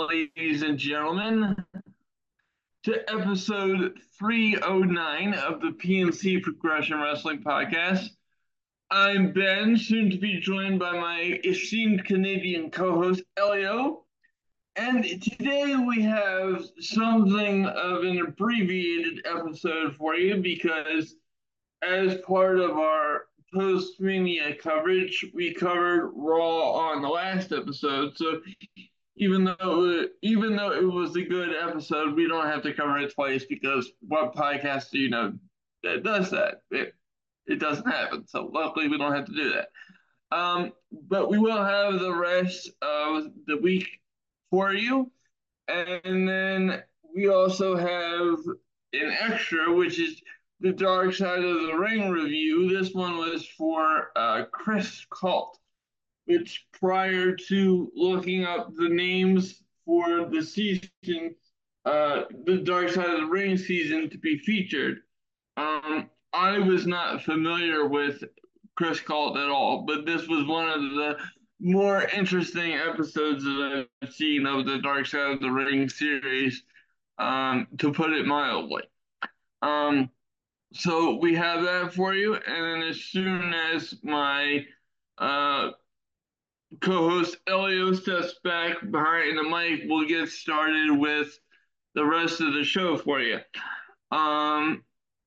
ladies and gentlemen, to episode 309 of the PNC Progression Wrestling Podcast. I'm Ben, soon to be joined by my esteemed Canadian co host, Elio. And today we have something of an abbreviated episode for you because, as part of our post Mania coverage, we covered Raw on the last episode. So even though it was a good episode, we don't have to cover it twice because what podcast do you know that does that? It doesn't happen. So luckily we don't have to do that. But we will have the rest of the week for you. And then we also have an extra, which is the Dark Side of the Ring review. This one was for Chris Colt, which prior to looking up the names for the season, the Dark Side of the Ring season to be featured, I was not familiar with Chris Colt at all, but this was one of the more interesting episodes that I've seen of the Dark Side of the Ring series, to put it mildly. Um, so we have that for you, and then as soon as my uh, co-host Elio steps back behind the mic, we'll get started with the rest of the show for you. Um,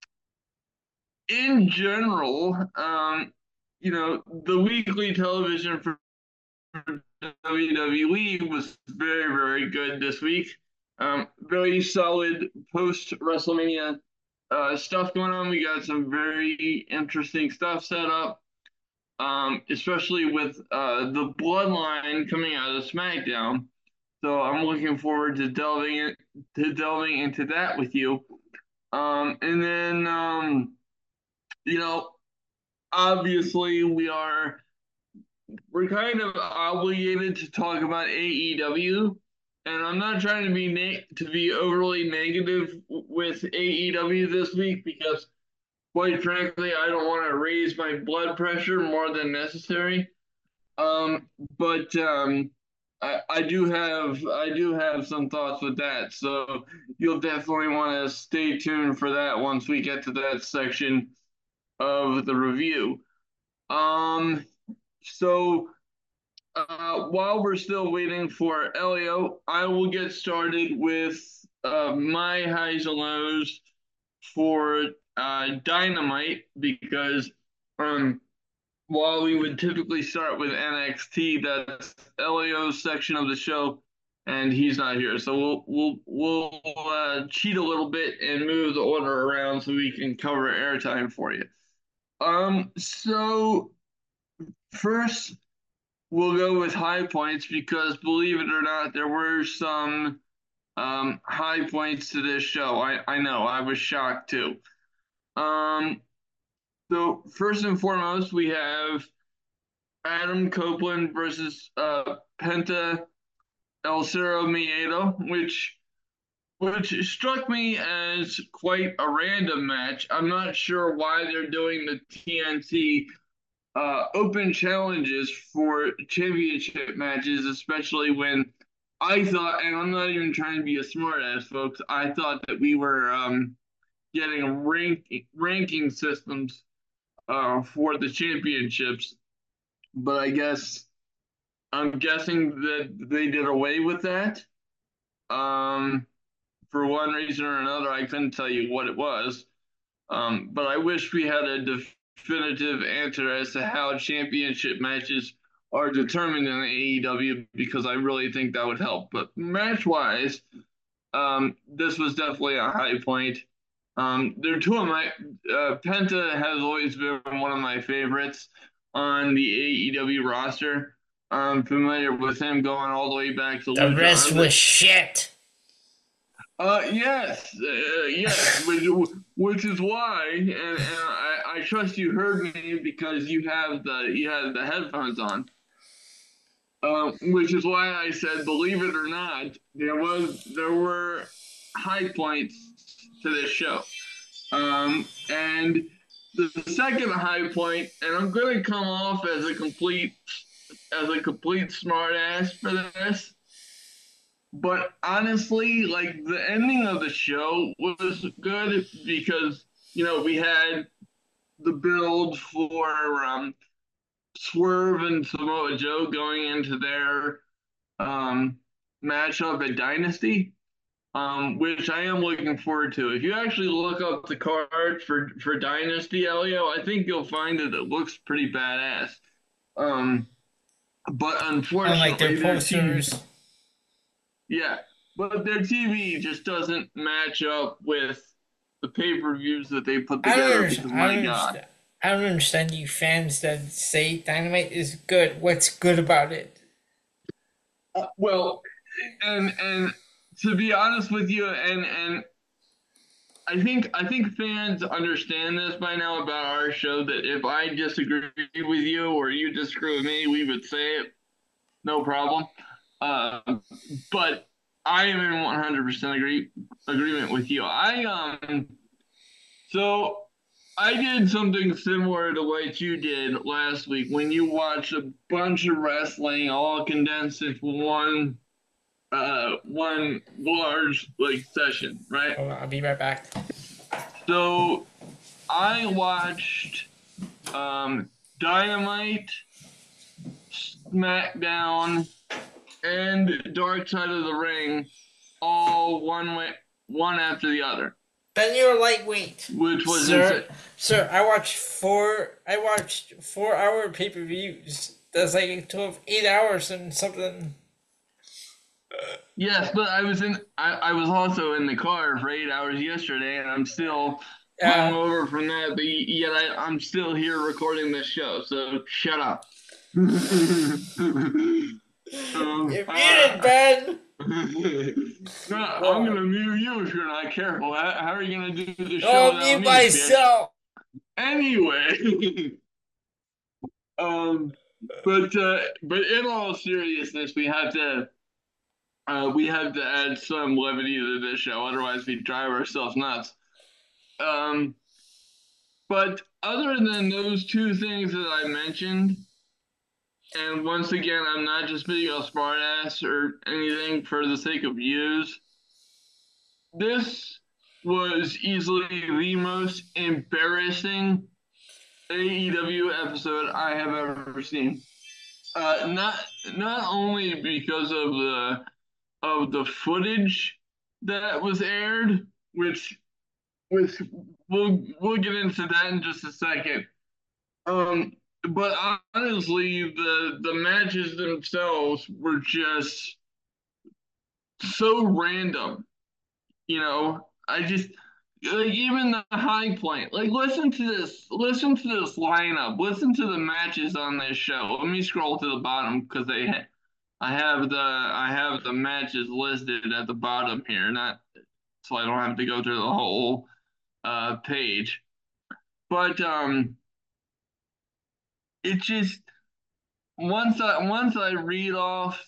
in general, the weekly television for WWE was very, very good this week. Very solid post WrestleMania stuff going on. We got some very interesting stuff set up, especially with the Bloodline coming out of SmackDown. So I'm looking forward to delving into that with you. And then you know, obviously we're kind of obligated to talk about AEW, and I'm not trying to be overly negative with AEW this week because, quite frankly, I don't want to raise my blood pressure more than necessary. But I do have some thoughts with that, so you'll definitely want to stay tuned for that once we get to that section of the review. Um, so while we're still waiting for Elio, I will get started with my highs and lows for Dynamite because um while we would typically start with NXT, that's Elio's section of the show, and he's not here. So we'll cheat a little bit and move the order around so we can cover airtime for you. So first we'll go with high points because believe it or not, there were some high points to this show. I know I was shocked too. Um, so first and foremost, we have Adam Copeland versus Penta El Cerro Miedo, which struck me as quite a random match. I'm not sure why they're doing the TNT open challenges for championship matches, especially when I thought, and I'm not even trying to be a smartass, folks, I thought that we were getting ranking systems for the championships, but I'm guessing that they did away with that. Um, for one reason or another, I couldn't tell you what it was. But I wish we had a definitive answer as to how championship matches are determined in AEW because I really think that would help. But match wise, this was definitely a high point. They're two of my Penta has always been one of my favorites on the AEW roster. I'm familiar with him going all the way back to The Lucha rest Under. was shit. Yes, which is why, and I trust you heard me because you had the headphones on. Which is why I said, believe it or not, there were high points to this show. And the second high point, and I'm gonna come off as a complete smartass for this, but honestly, like the ending of the show was good because we had the build for Swerve and Samoa Joe going into their um, matchup at Dynasty, which I am looking forward to. If you actually look up the card for Dynasty, Elio, I think you'll find that it looks pretty badass. Um, but Unlike their unfortunately, their TV, posters. yeah, but their TV just doesn't match up with the pay-per-views that they put I don't together. understand. Because I my don't God, understand. I don't understand you fans that say Dynamite is good. What's good about it? well, and to be honest with you, and I think fans understand this by now about our show that if I disagree with you or you disagree with me, we would say it, no problem. Uh, but I am in 100% agreement with you. So I did something similar to what you did last week when you watched a bunch of wrestling all condensed into one large like session, right? Oh, I'll be right back. So I watched Dynamite, SmackDown, and Dark Side of the Ring all one after the other, Then you're lightweight, which was insane. sir. Sir, I watched 4. I watched 4-hour pay-per-views. That's like 12, 8 hours and something. Yes, but I was also in the car for 8 hours yesterday, and I'm still Uh, hungover from that. But yet I'm still here recording this show. So shut up. you're muted, uh, Ben. no, I'm Oh, gonna mute you if you're not careful. How are you gonna do the show I'll without mute me, bitch? myself. Anyway, um, but in all seriousness, we have to add some levity to this show, otherwise we drive ourselves nuts. Um, but other than those two things that I mentioned, and once again, I'm not just being a smartass or anything for the sake of views. This was easily the most embarrassing AEW episode I have ever seen. Not only because of the footage that was aired, which we'll get into that in just a second. Um, but honestly, the matches themselves were just so random. I just like even the high point. Like listen to this lineup, listen to the matches on this show. Let me scroll to the bottom because I have the matches listed at the bottom here, not so I don't have to go through the whole page. But it just once I read off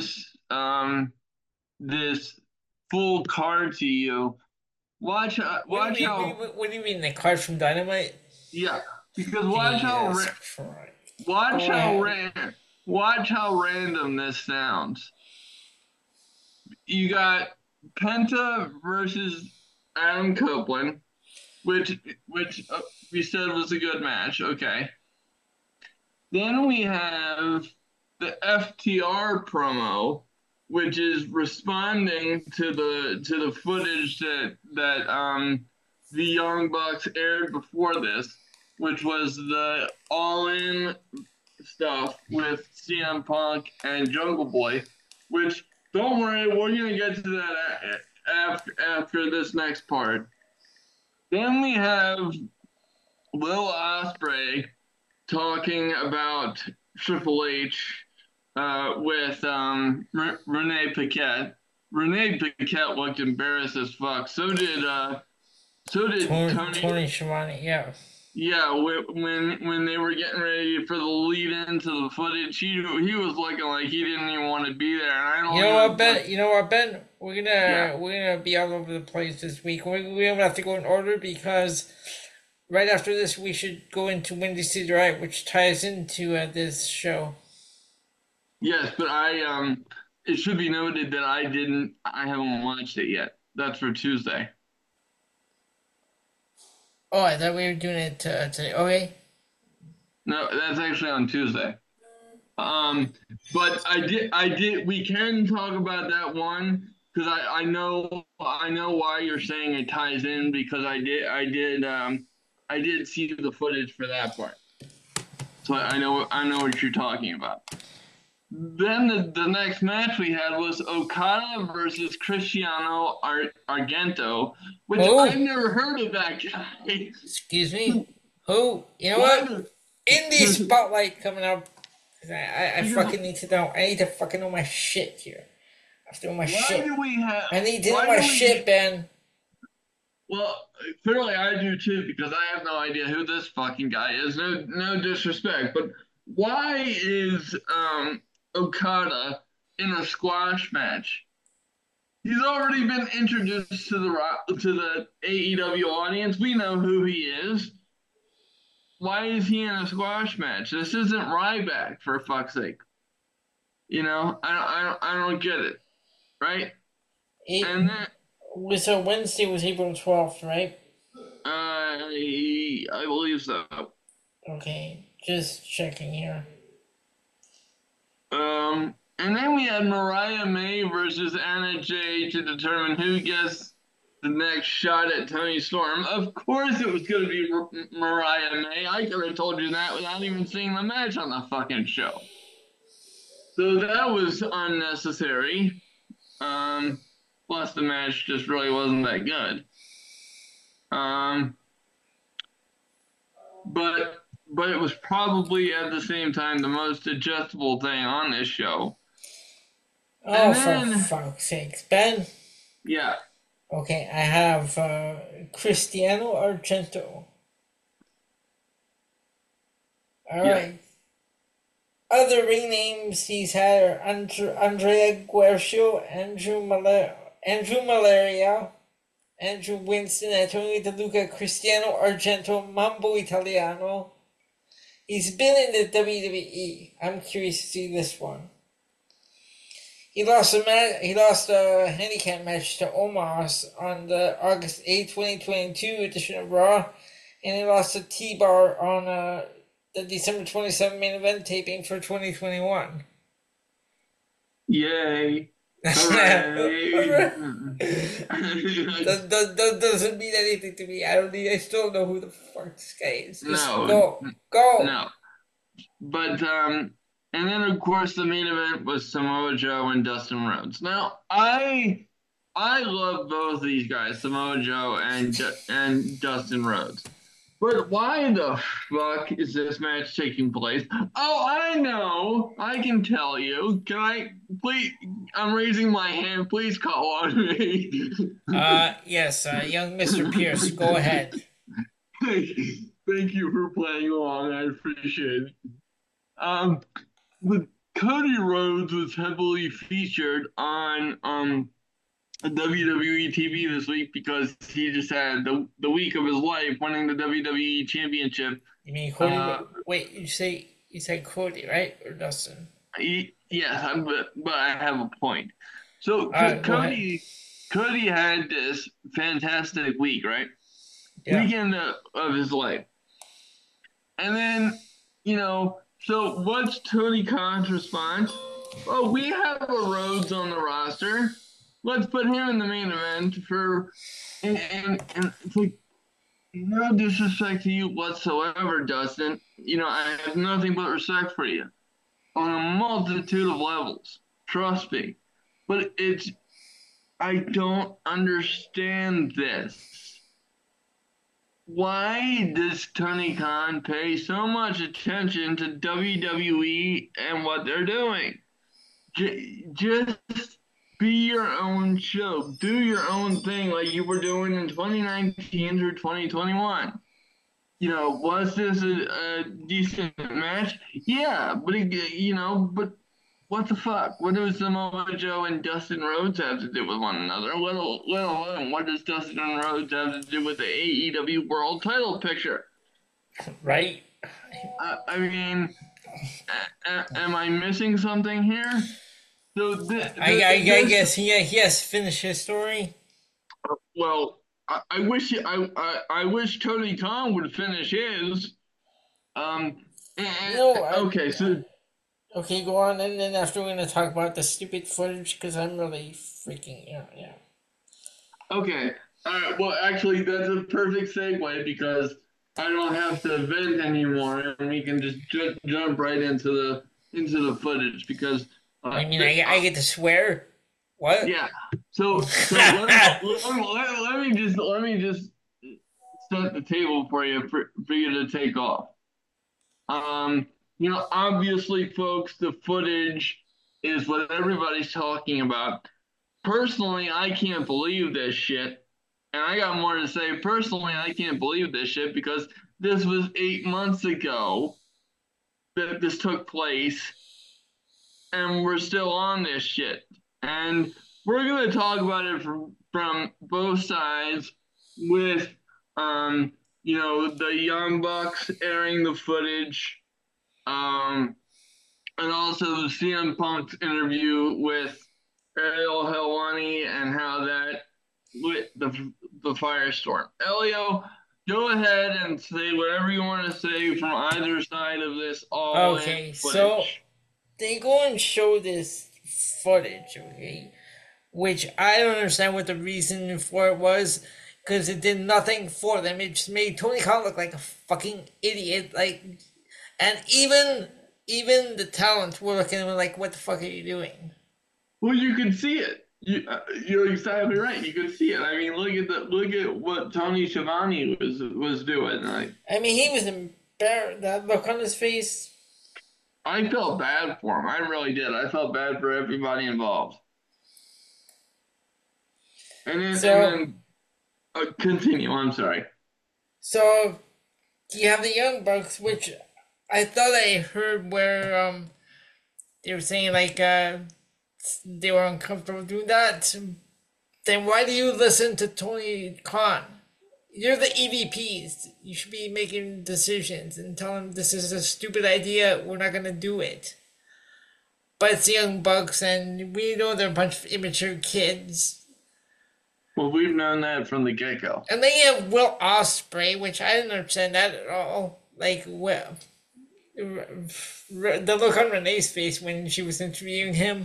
this full card to you, watch What do you watch mean? how What do you mean? The card from Dynamite? yeah, because Jesus Christ. watch Go how ahead. ra- watch how random this sounds. You got Penta versus Adam Copeland, which we said was a good match. Okay. Then we have the FTR promo, which is responding to the footage that the Young Bucks aired before this, which was the All In stuff with CM Punk and Jungle Boy. Which don't worry, we're gonna get to that after this next part. Then we have Will Ospreay talking about Triple H with Renee Paquette. Renee Paquette looked embarrassed as fuck. So did Tony. Tony Schiavone, yeah. Yeah, when they were getting ready for the lead into the footage, he was looking like he didn't even want to be there, and I You don't know what, even Ben? blame. You know what, Ben? We're Yeah. gonna be all over the place this week. We don't have to go in order because right after this we should go into Windy City Right, which ties into this show. Yes, but it should be noted that I haven't watched it yet. That's for Tuesday. Oh, I thought we were doing it today. Okay. No, that's actually on Tuesday. Um, but we can talk about that one because I know why you're saying it ties in because I did see the footage for that part. So I know what you're talking about. Then the next match we had was Okada versus Cristiano Argento, which I've Who? never heard of that guy. Excuse me. Who? You know Why what? do Indie spotlight coming up. I because fucking need to know. I need to fucking know my shit here. I have to know my why shit. do we have I need to know why my do shit, we Ben. well, clearly I do too because I have no idea who this fucking guy is. No disrespect, but why is Okada in a squash match? He's already been introduced to the AEW audience. We know who he is. Why is he in a squash match? This isn't Ryback for fuck's sake. You know, I don't get it, right? It And then was Wednesday was April 12th, right? I believe so. Okay, just checking here. And then we had Mariah May versus Anna Jay to determine who gets the next shot at Toni Storm. Of course, it was going to be Mariah May. I could have told you that without even seeing the match on the fucking show. So that was unnecessary. Plus, the match just really wasn't that good. But it was probably at the same time the most adjustable thing on this show. Oh, And for then, fuck's sakes, Ben. yeah, Okay, I have Cristiano Argento. All yeah, right. Other ring names he's had are Andrea Guercio, Andrew Malaria, Andrew Winston, Antonio DeLuca, Cristiano Argento, Mambo Italiano. He's been in the WWE. I'm curious to see this one. He lost a handicap match to Omos on the August 8, 2022 edition of Raw, and he lost to T-Bar on the December 27 main event taping for 2021. yay, hooray. that doesn't mean anything to me. I still don't know who the fuck this guy is. Just No, go. no. But and then of course the main event was Samoa Joe and Dustin Rhodes. Now I love both these guys, Samoa Joe and Dustin Rhodes. But why the fuck is this match taking place? Oh, I know. I can tell you. Can I please? I'm raising my hand. Please call on me. Yes, young Mr. Pierce, go ahead. Thank you for playing along. I appreciate it. Um, but Cody Rhodes was heavily featured on WWE TV this week because he just had the week of his life winning the WWE Championship. You mean Cody? Wait, you said Cody, right, or Dustin? Yes, but I have a point. So Cody had this fantastic week, right? Yeah. Weekend of his life, and then so what's Tony Khan's response? Oh, we have a Rhodes on the roster. Let's put him in the main event and it's like no disrespect to you whatsoever, Dustin. I have nothing but respect for you on a multitude of levels. Trust me. But I don't understand this. Why does Tony Khan pay so much attention to WWE and what they're doing? Just be your own show. Do your own thing like you were doing in 2019 through 2021. Was this a decent match? Yeah, but what the fuck? What does Samoa Joe and Dustin Rhodes have to do with one another? Let alone what does Dustin Rhodes have to do with the AEW World Title picture? Right. I mean, am I missing something here? So I this, guess he has finished his story. well, I wish I wish Tony Khan would finish his. Um, No, okay, so okay, go on, and then after we're gonna talk about the stupid footage because I'm really freaking yeah. okay, all right. Well, actually, that's a perfect segue because I don't have to vent anymore, and we can just jump right into the footage because I mean, I get to swear. What? yeah. So let me just set the table for you for you to take off. You know, obviously, folks, the footage is what everybody's talking about. Personally, I can't believe this shit. And I got more to say. Personally, I can't believe this shit because this was 8 months ago that this took place, and we're still on this shit. And we're gonna talk about it from both sides with you know, the Young Bucks airing the footage, um, and also CM Punk's interview with Ariel Helwani and how that lit the firestorm. Elio, go ahead and say whatever you want to say from either side of this all in Okay, so footage. they go and show this footage, okay, which I don't understand what the reason for it was, because it did nothing for them. It just made Tony Khan look like a fucking idiot. Like, and even the talent were looking at him like, "What the fuck are you doing?" Well, you can see it. You're exactly right. You can see it. I mean, look at what Tony Schiavone was doing. Like, I mean, he was embarrassed. That look on his face. I felt bad for him. I really did. I felt bad for everybody involved. And So, then continue. I'm sorry. so you have the Young Bucks, which I thought I heard where they were saying like they were uncomfortable doing that. Then why do you listen to Tony Khan? You're the EVPs. You should be making decisions and tell them this is a stupid idea. We're not gonna do it. But it's the Young Bucks, and we know they're a bunch of immature kids. Well, we've known that from the get go. And then you have Will Ospreay, which I didn't understand that at all. Like, well, the look on Renee's face when she was interviewing him.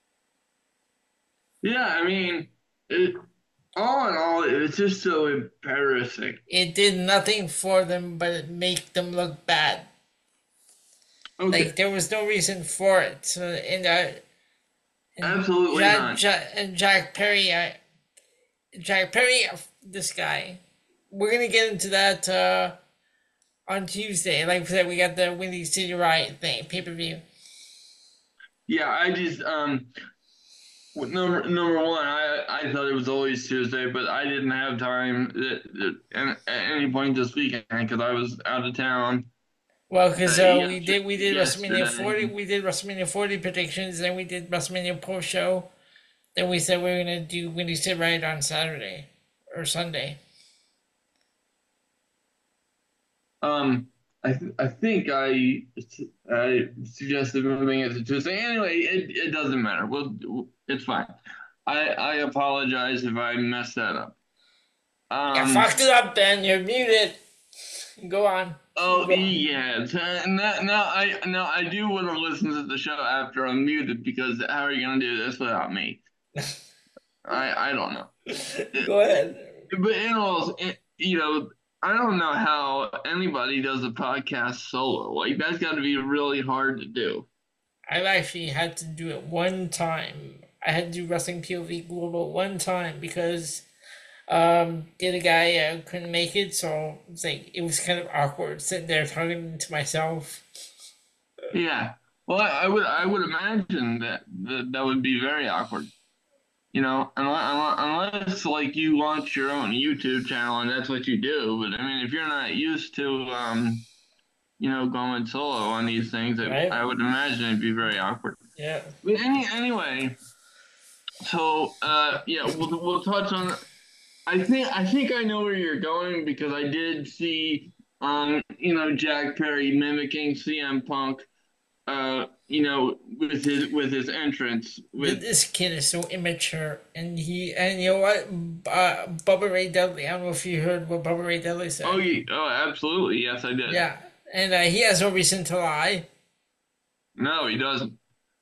Yeah, I mean, it, all in all, it's just so embarrassing. It did nothing for them but it make them look bad. Like Okay, there was no reason for it. So and absolutely not. Jack Perry, Jack Perry, this guy. We're gonna get into that on Tuesday. Like I said, we got the Windy City Riot thing pay per view. Yeah, I just number one, I thought it was always Tuesday, but I didn't have time at any point this weekend because I was out of town Well, because we did WrestleMania yesterday. 40, we did WrestleMania 40 predictions, then we did WrestleMania post show. Then we said we were gonna do Windy City Riot on Saturday or Sunday. Um, I think I suggested moving it to Tuesday. Anyway, it doesn't matter. It's fine. I apologize if I messed that up. You Um, fucked it up, Ben. You're muted. Go on. oh Go on. yeah. Now I do want to listen to the show after I'm muted because how are you gonna do this without me? I don't know. Go ahead. But in all, you know, I don't know how anybody does a podcast solo. Like that's got to be really hard to do. I've actually had to do it one time. I had to do Wrestling POV Global one time because the other guy couldn't make it, so it's like it was kind of awkward sitting there talking to myself. Yeah. Well, I would imagine that would be very awkward. You know, unless like you launch your own YouTube channel and that's what you do. But I mean, if you're not used to you know, going solo on these things, Right? I would imagine it'd be very awkward. Yeah. But anyway, so yeah, we'll touch on. I think I know where you're going because I did see you know, Jack Perry mimicking CM Punk with his entrance with. This kid is so immature, and you know what, Bubba Ray Dudley. I don't know if you heard what Bubba Ray Dudley Oh, said. oh, absolutely, yes, I did. Yeah, and he has no reason to lie. No, he doesn't.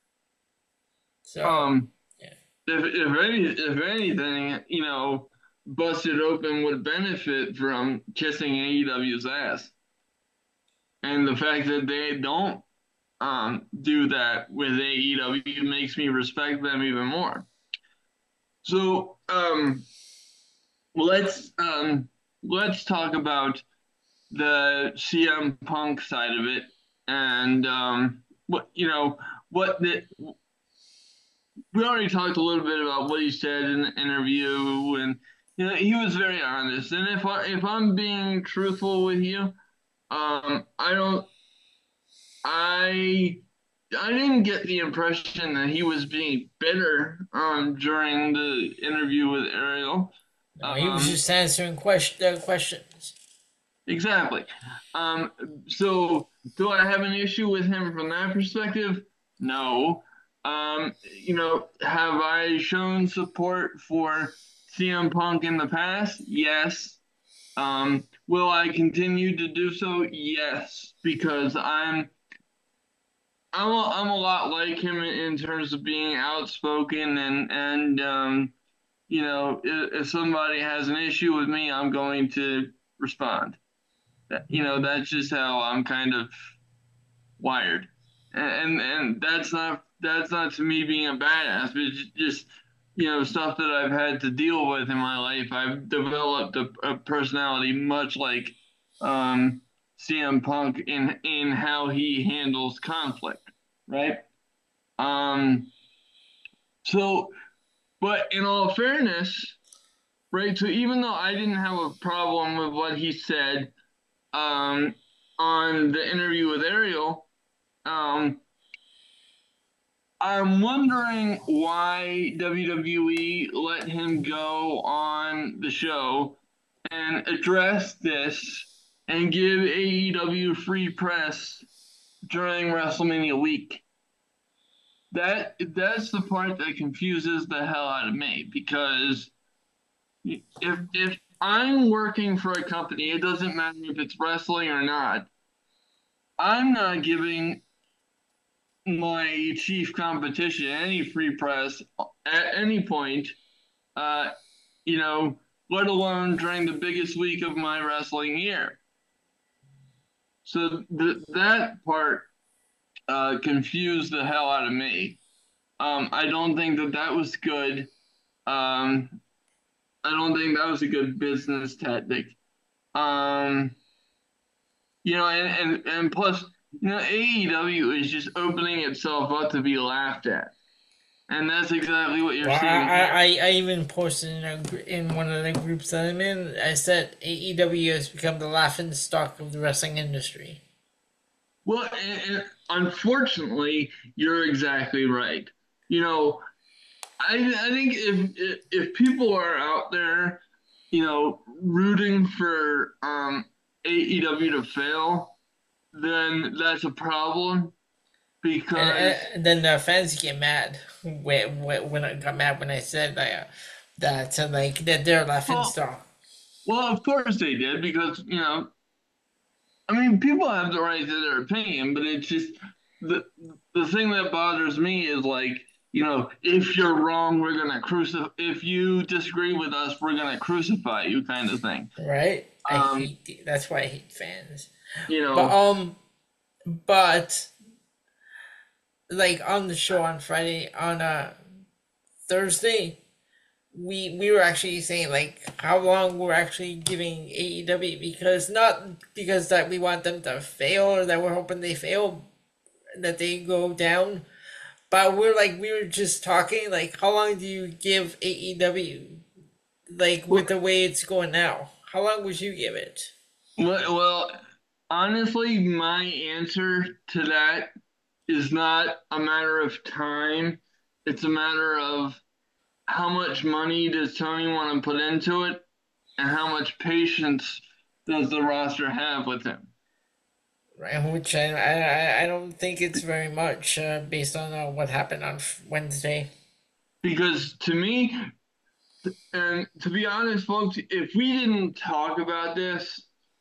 So Um, yeah, if anything, Busted Open would benefit from kissing AEW's ass, and the fact that they don't do that with AEW makes me respect them even more. So let's let's talk about the CM Punk side of it, and what the we already talked a little bit about what he said in the interview, and he was very honest. And if I'm being truthful with you, I don't I I didn't get the impression that he was being bitter during the interview with Ariel. no, he was Um, just answering questions. exactly. Um, so do I have an issue with him from that perspective? No. Have I shown support for CM Punk in the past? Yes. Will I continue to do so? Yes, because I'm a lot like him in terms of being outspoken if somebody has an issue with me, I'm going to respond. That's just how I'm kind of wired, and that's not to me being a badass, but it's just stuff that I've had to deal with in my life. I've developed a personality much like um, CM Punk in how he handles conflict, right? Um, so, but in all fairness, right? So even though I didn't have a problem with what he said um, on the interview with Ariel, um, I'm wondering why WWE let him go on the show and address this and give AEW free press during WrestleMania week. That's the part that confuses the hell out of me, because if I'm working for a company, it doesn't matter if it's wrestling or not. I'm not giving my chief competition any free press at any point, uh, let alone during the biggest week of my wrestling year. So that part confused the hell out of me. I don't think that was good. Um, I don't think that was a good business tactic. Um, and plus, AEW is just opening itself up to be laughed at, and that's exactly what you're Well, seeing here. I even posted in one of the groups that I'm in. I said AEW has become the laughing stock of the wrestling industry. Well, and unfortunately, you're exactly right. You know, I think if people are out there, rooting for AEW to fail, then that's a problem because, And then the fans get mad when I got mad when I said that they're laughing well, stock. of course they did, because I mean, people have the right to their opinion, but it's just the the thing that bothers me is, like, if you're wrong, we're gonna crucify. If you disagree with us, we're gonna crucify you, kind of thing. Right? Um, That's why I hate fans. you But know, but like on the show on Friday on Thursday, we were actually saying like how long we're actually giving AEW, because not because that we want them to fail or that we're hoping they fail, that they go down, but we were just talking like how long do you give AEW, like with well, the way it's going now? How long would you give it? well, honestly, my answer to that is not a matter of time. It's a matter of how much money does Tony want to put into it, and how much patience does the roster have with him. right, which I don't think it's very much based on what happened on Wednesday. Because to me, and to be honest, folks, if we didn't talk about this,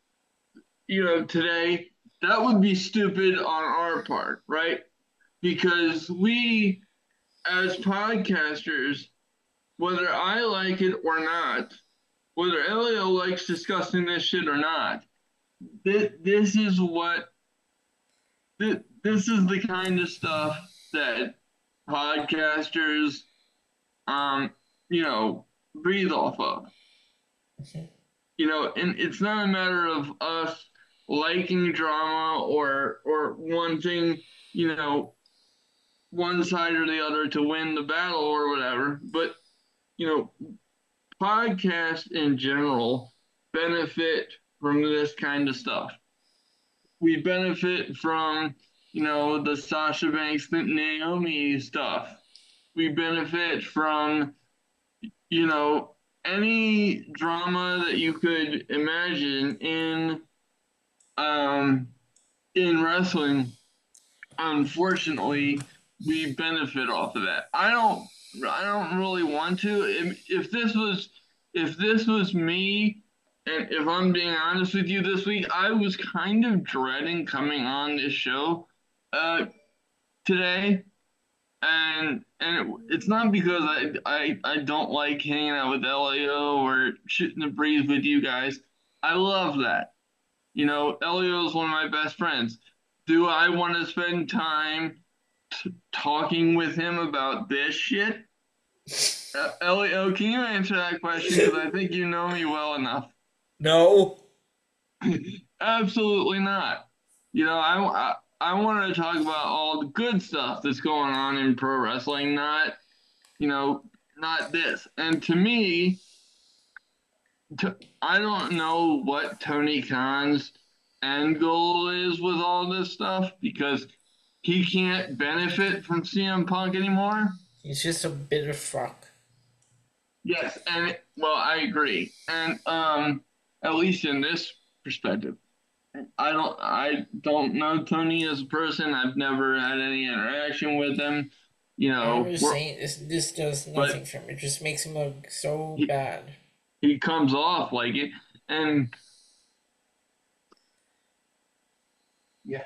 today, that would be stupid on our part, right? Because we, as podcasters, whether I like it or not, whether Elio likes discussing this shit or not, this is what this is the kind of stuff that podcasters, um, you know, breathe off of. And it's not a matter of us liking drama or wanting, you know, one side or the other to win the battle or whatever, but you know, podcasts in general benefit from this kind of stuff. We benefit from, the Sasha Banks, Naomi stuff. We benefit from, you know, any drama that you could imagine um in wrestling. Unfortunately, we benefit off of that. I don't really want to. If this was me, and if I'm being honest with you this week, I was kind of dreading coming on this show uh today. And it's not because I don't like hanging out with Elio or shooting the breeze with you guys. I love that. Elio is one of my best friends. Do I want to spend time talking with him about this shit? Elio, can you answer that question? Because I think you know me well enough. No. Absolutely not. I want to talk about all the good stuff that's going on in pro wrestling, not this. And to me, I don't know what Tony Khan's end goal is with all this stuff because he can't benefit from CM Punk anymore. He's just a bitter fuck. Yes, and well, I agree. And at least in this perspective, I don't know Tony as a person. I've never had any interaction with him. I'm just saying this does But nothing for him. It just makes him look so he, bad. he comes off like it, and yeah.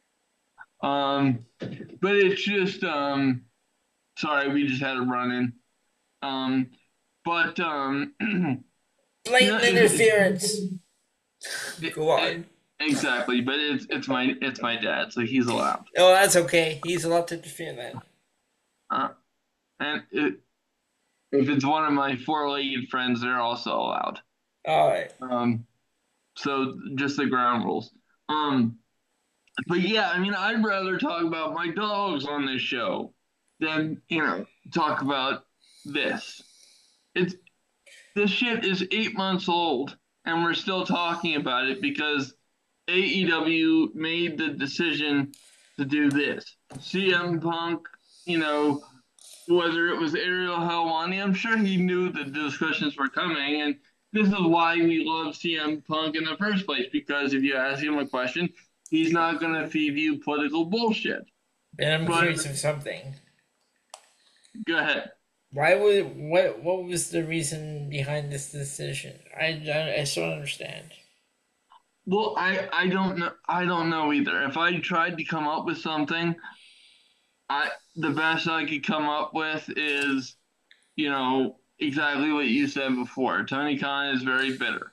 But it's just sorry, we just had a run in. But Blatant interference. Go on. exactly. But it's my dad, so he's allowed. Oh, that's okay. He's allowed to interfere then. Uh, and if it's one of my four-legged friends, they're also allowed. All right. So just the ground rules. But yeah, I mean, I'd rather talk about my dogs on this show than talk about this. It's This shit is 8 months old, and we're still talking about it because AEW made the decision to do this. CM Punk, whether it was Ariel Helwani, I'm sure he knew the discussions were coming, and this is why we love CM Punk in the first place, because if you ask him a question, he's not going to feed you political bullshit. And I'm curious of something. Go ahead. What was the reason behind this decision? I still don't understand. Well, I don't know. I don't know either. If I tried to come up with something, the best I could come up with is, exactly what you said before. Tony Khan is very bitter.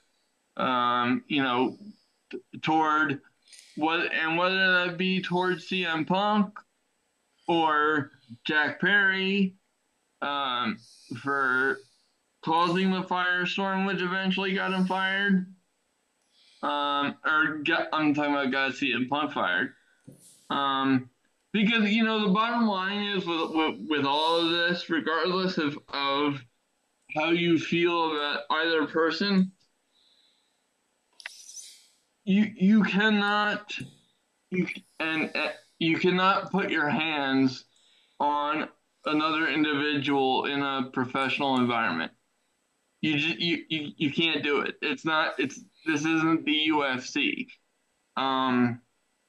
Toward whether that be towards CM Punk or Jack Perry, for causing the firestorm, which eventually got him fired. I'm talking about guys CM Punk fired. Because the bottom line is with all of this, regardless of how you feel about either person, you cannot you cannot put your hands on another individual in a professional environment. You can't do it. This isn't the UFC.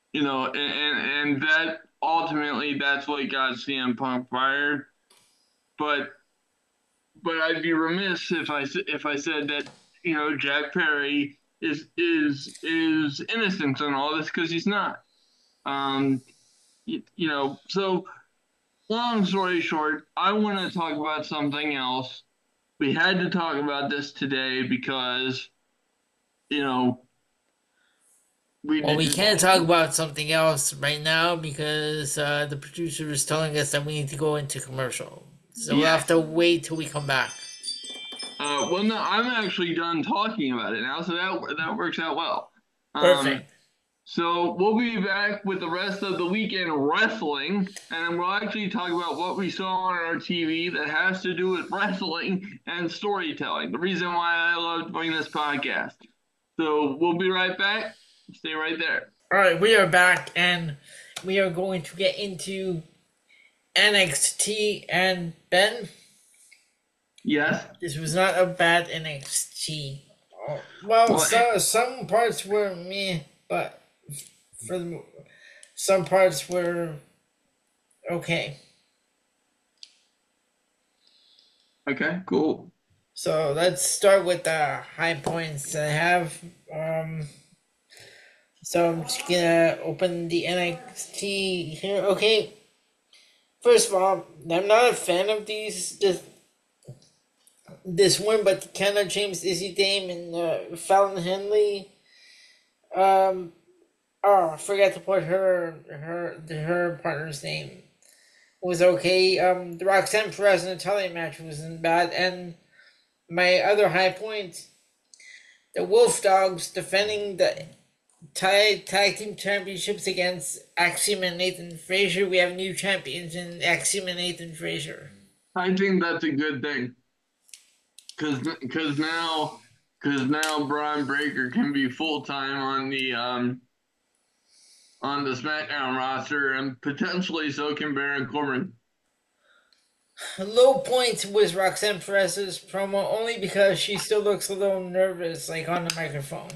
and that ultimately that's what got CM Punk fired. But I'd be remiss if I said that Jack Perry is innocent in all this, because he's not. Um, so long story short, I want to talk about something else. We had to talk about this today because you know we Well, we did. can't talk about something else right now because the producer is telling us that we need to go into commercial. So we'll Yeah. have to wait till we come back. Well, no, I'm actually done talking about it now, so that works out well. Um, Perfect. so we'll be back with the rest of the weekend wrestling, and we'll actually talk about what we saw on our TV that has to do with wrestling and storytelling. The reason why I love doing this podcast. So we'll be right back. Stay right there. All right, we are back and we are going to get into NXT. And Ben, Yes. this was not a bad NXT. Well, Well, some parts were meh, but some parts were okay. okay, cool. So let's start with the high points I have. So I'm just gonna open the NXT here. Okay. First of all, I'm not a fan of this one, but Kenna James, Izzy Dame, and Fallon Henley. I forgot to put her partner's name. Was okay. The Roxanne Perez and Natalia match wasn't bad, and my other high point, the Wolf Dogs defending the tag team championships against Axiom and Nathan Frazier. We have new champions in Axiom and Nathan Frazier. I think that's a good thing, because now Braun Breaker can be full time on the SmackDown roster, and potentially so can Baron Corbin. Low point was Roxanne Perez's promo only because she still looks a little nervous, like on the microphone.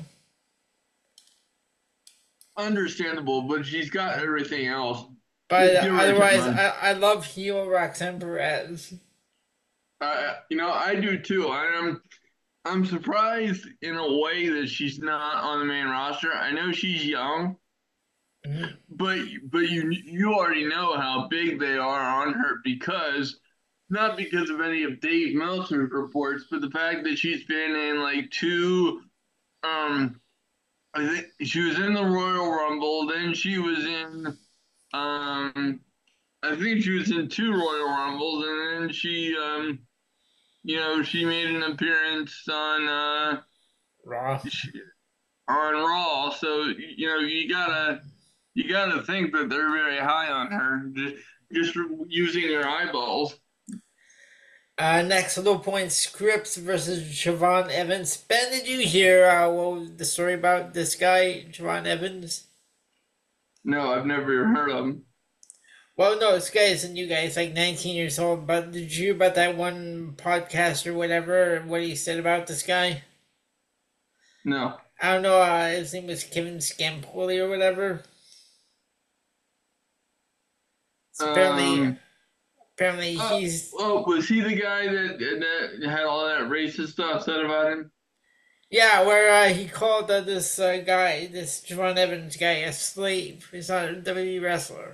Understandable, but she's got everything else. But Give her a otherwise, chance. I love heel Roxanne Perez. I do too. I'm surprised in a way that she's not on the main roster. I know she's young, Mhm. but you already know how big they are on her, because not because of any of Dave Meltzer's reports, but the fact that she's been in like two. I think she was in the Royal Rumble. Then she was in. I think she was in two Royal Rumbles, and then she made an appearance Raw. on Raw. So you gotta think that they're very high on her, just using their eyeballs. Next, low point Scripps versus Javon Evans. Ben, did you hear what was the story about this guy, Javon Evans? No, I've never heard of them. Well, no, this guy is a new guy. He's like 19 years old. But did you hear about that one podcast or whatever, and what he said about this guy? No. I don't know. His name was Kevin Scampoli or whatever. So apparently, Um. he's Was he the guy that had all that racist stuff said about him? yeah. Where he called this guy, this Javon Evans guy, a slave. He's not a WWE wrestler.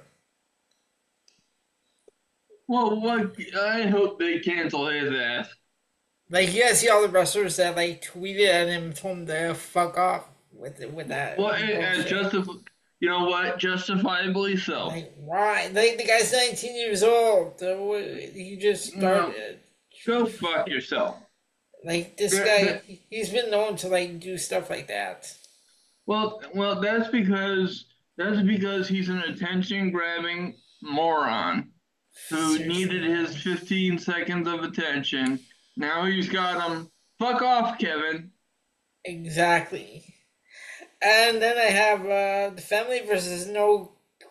Well, what? I hope they cancel his ass. Like you guys see all the wrestlers that like tweeted at him, told him to fuck off with that Well, and bullshit. you know what? Justifiably so. Like why? Like the guy's 19 years old. He just No, started. go fuck yourself. Like this guy, he's been known to like do stuff like that. Well, that's because he's an attention-grabbing moron who needed Seriously. his 15 seconds of attention. Now he's got him. Fuck off, Kevin. Exactly. And then I have the family versus no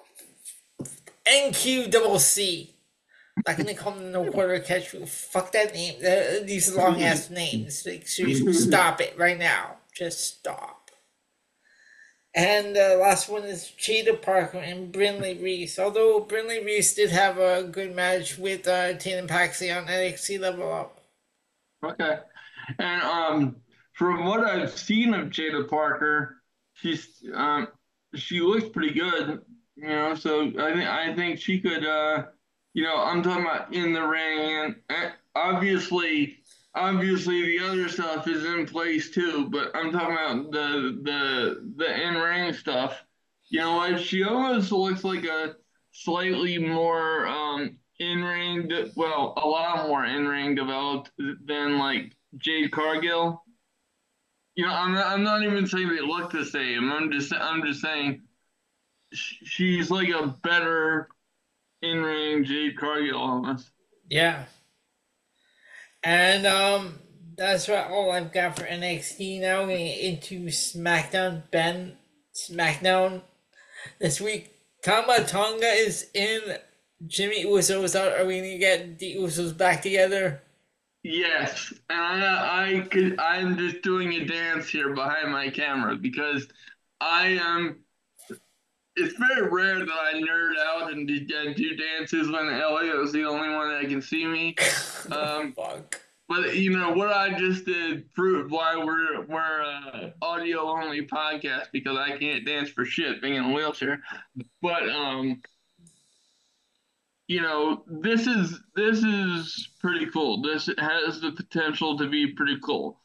NQCC. Not gonna call them no quarter catch. Fuck that name. These long ass names. Like seriously, stop it right now. Just stop. And the last one is Cheetah Parker and Brinley Reese. Although Brinley Reese did have a good match with Tatum Paxley on NXT Level Up. Okay. And from what I've seen of Jada Parker, she's she looks pretty good, you know. So I think she could, I'm talking about in the ring, and obviously the other stuff is in place too. But I'm talking about the in ring stuff. You know what? She almost looks like a slightly more in ring, well, a lot more in ring developed than like Jade Cargill. You know, I'm not even saying they look the same. I'm just saying she's like a better in ring Jade Cargill almost. Yeah. And that's all I've got for NXT. Now getting into SmackDown. SmackDown this week. Tama Tonga is in. Jimmy Uso's out. Are we gonna get the Usos back together? Yes, and I'm just doing a dance here behind my camera because I am. It's very rare that I nerd out and do dances when Elliot is the only one that can see me. Um, Fuck. But you know what I just did proved why we're audio only podcast because I can't dance for shit being in a wheelchair. But this is pretty cool. This has the potential to be pretty cool.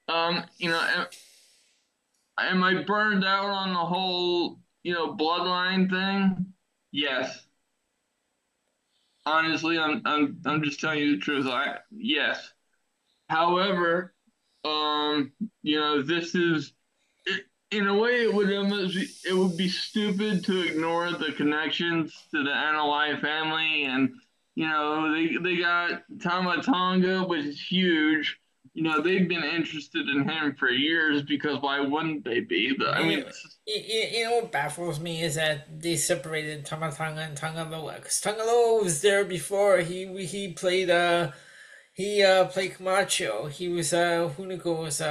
Am I burned out on the whole bloodline thing? Yes. Honestly, I'm just telling you the truth. Yes. However, um, this is in a way it would be stupid to ignore the connections to the NLI family, and they got Tama Tonga, which is huge. They've been interested in him for years because why wouldn't they be? I mean, You know what baffles me is that they separated Tamatanga and Tangaloa because Tangaloa was there before. He played played Camacho. He was Hunico's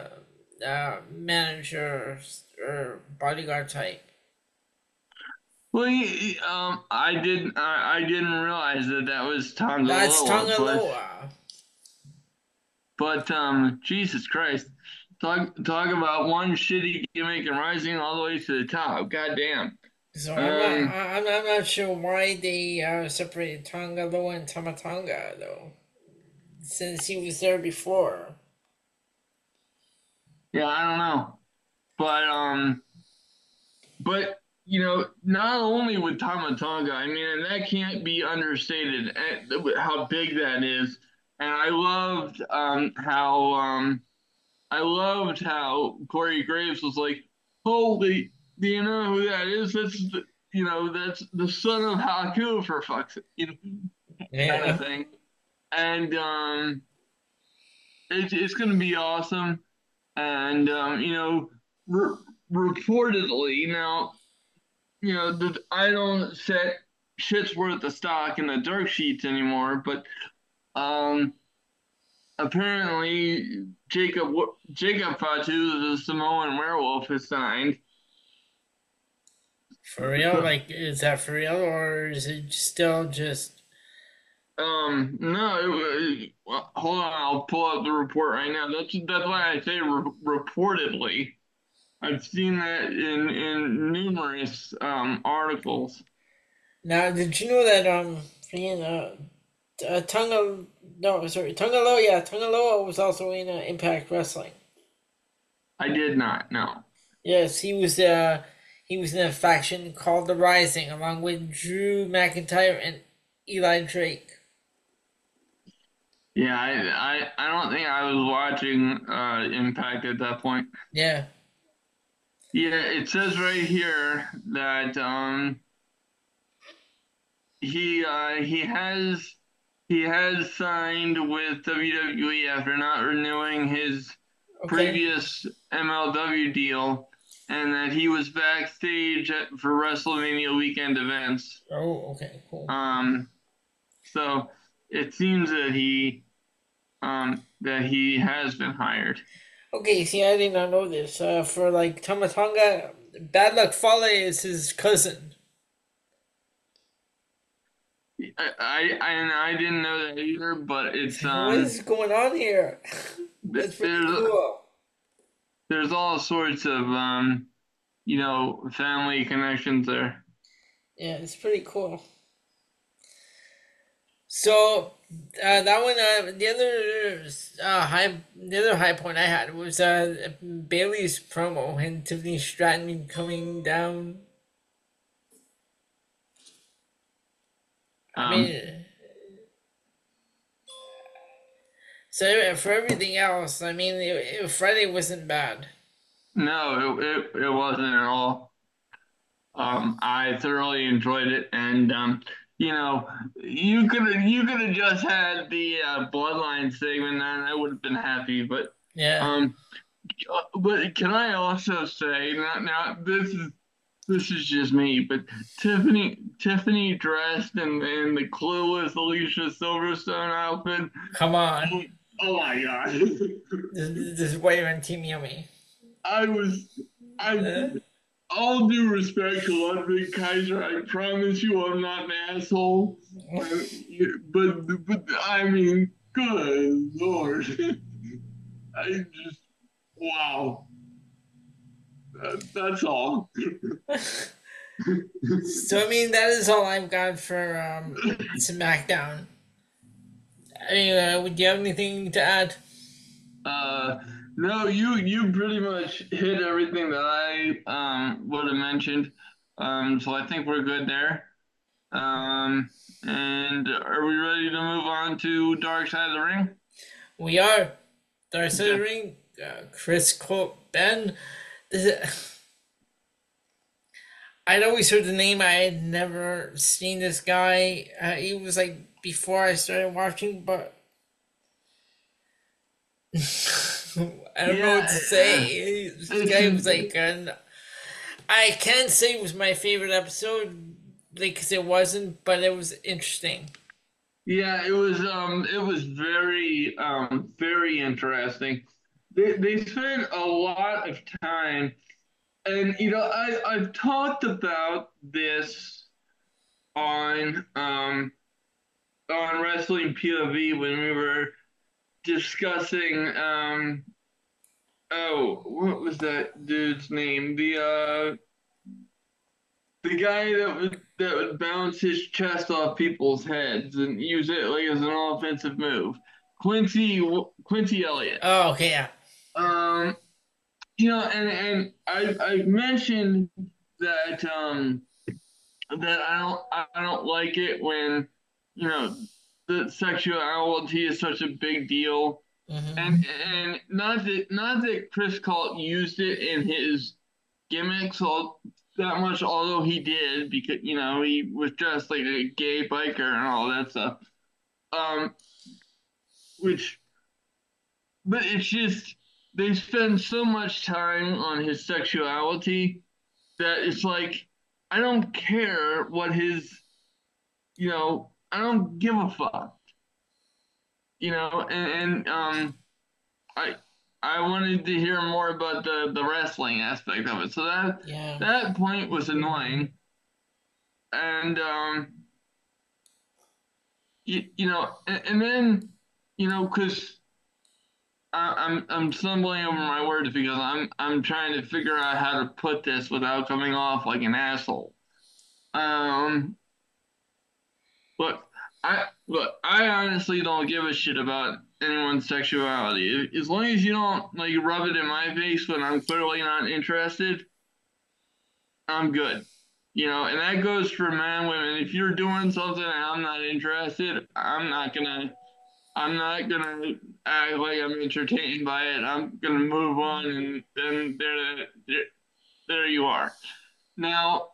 manager or bodyguard type. well, I didn't realize that was That's Tangaloa, but Tangaloa. Jesus Christ. Talk about one shitty gimmick and rising all the way to the top. God damn. So Um, I'm not sure why they separated Tangaloa and Tamatanga though, since he was there before. yeah, I don't know. But not only with Tamatonga, I mean, and that can't be understated how big that is. And I loved how Corey Graves was like, "Holy, do you know who that is? That's the son of Haku for fuck's sake," kind of Yeah. thing. And it's going to be awesome. And reportedly now, I don't set shit's worth of stock in the dark sheets anymore, but um, apparently Jacob Fatu, the Samoan werewolf, is signed. For real? Like, is that for real, or is it still just? No, well, hold on, I'll pull up the report right now. That's why I say reportedly. I've seen that in numerous articles. Now, did you know that Tunga, no, sorry, Tungaloa, yeah, Tungaloa was also in Impact Wrestling. I did not know. Yes, he was in a faction called the Rising, along with Drew McIntyre and Eli Drake. Yeah, I don't think I was watching Impact at that point. Yeah. Yeah, it says right here that he has signed with WWE after not renewing his Okay. previous MLW deal, and that he was backstage for WrestleMania weekend events. Oh, okay, cool. So it seems that he has been hired. Okay, see, I did not know this. For like Tama Tonga, Bad Luck Fale is his cousin. I didn't know that either, but It's it's like, what is going on here? That's pretty there's cool. all sorts of family connections there. Yeah, it's pretty cool. So that one, the other high point I had was Bailey's promo and Tiffany Stratton coming down. I Um, mean, so for everything else, I mean, Friday wasn't bad. no, it wasn't at all. I thoroughly enjoyed it, and you could have just had the bloodline segment, and I would have been happy. Yeah, Um, but can I also say, now this is just me, but Tiffany dressed in the clueless Alicia Silverstone outfit. come on. Oh, oh my god! This is why you're on Team Yummy. I was I Uh, all due respect to Ludwig Kaiser, I promise you I'm not an asshole. But I mean, good lord, I just wow. That's all. so I mean, that is all I've got for SmackDown. I mean, would you have anything to add? uh, no, you pretty much hit everything that I would have mentioned. So I think we're good there. And are we ready to move on to Dark Side of the Ring? We are Dark Side of Okay. the Ring. Chris Cole, Ben. This, I'd always heard the name. I had never seen this guy. He was like before I started watching, but I don't know what to Yeah, say. This it's guy was like, I can't say it was my favorite episode, like, because it wasn't, but it was interesting. yeah, it was very interesting. They spent a lot of time, and I've talked about this on Wrestling POV when we were discussing oh, what was that dude's name? The guy that would bounce his chest off people's heads and use it like as an offensive move. Quincy Elliott. Oh, okay, yeah. Um, and I've mentioned that that I don't like it when you know the sexuality is such a big deal, Mm-hmm. and not that Chris Colt used it in his gimmicks all that much, although he did because he was dressed like a gay biker and all that stuff. Um, which, but it's just they spend so much time on his sexuality that it's like I don't care what I don't give a fuck, and I I wanted to hear more about the wrestling aspect of it. So that Yeah. that point was annoying, and and then because I'm stumbling over my words because I'm trying to figure out how to put this without coming off like an asshole. Um, look, I honestly don't give a shit about anyone's sexuality. As long as you don't like rub it in my face when I'm clearly not interested, I'm good. And that goes for men, women. If you're doing something and I'm not interested, I'm not gonna act like I'm entertained by it. I'm gonna move on, and then there you are. Now,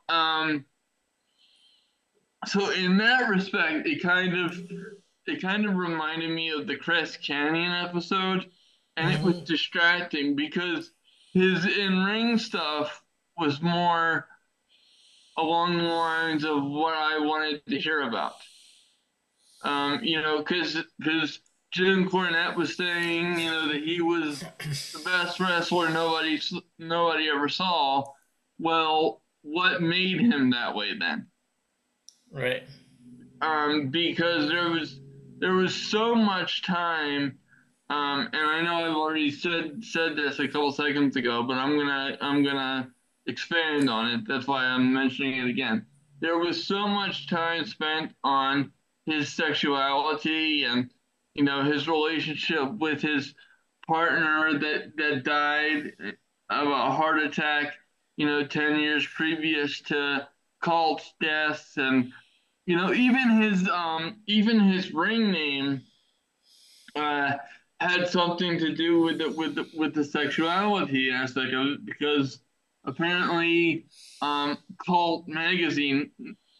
so in that respect, it kind of reminded me of the Crest Canyon episode, and it was Mm-hmm. distracting because his in-ring stuff was more along the lines of what I wanted to hear about. Because Jim Cornette was saying, that he was the best wrestler nobody ever saw. Well, what made him that way then? Right. Because there was so much time, and I know I've already said this a couple seconds ago, but I'm gonna expand on it. That's why I'm mentioning it again. There was so much time spent on his sexuality and his relationship with his partner that died of a heart attack 10 years previous to Cult's death, and even his ring name uh, had something to do with the sexuality aspect of it, because apparently Cult magazine,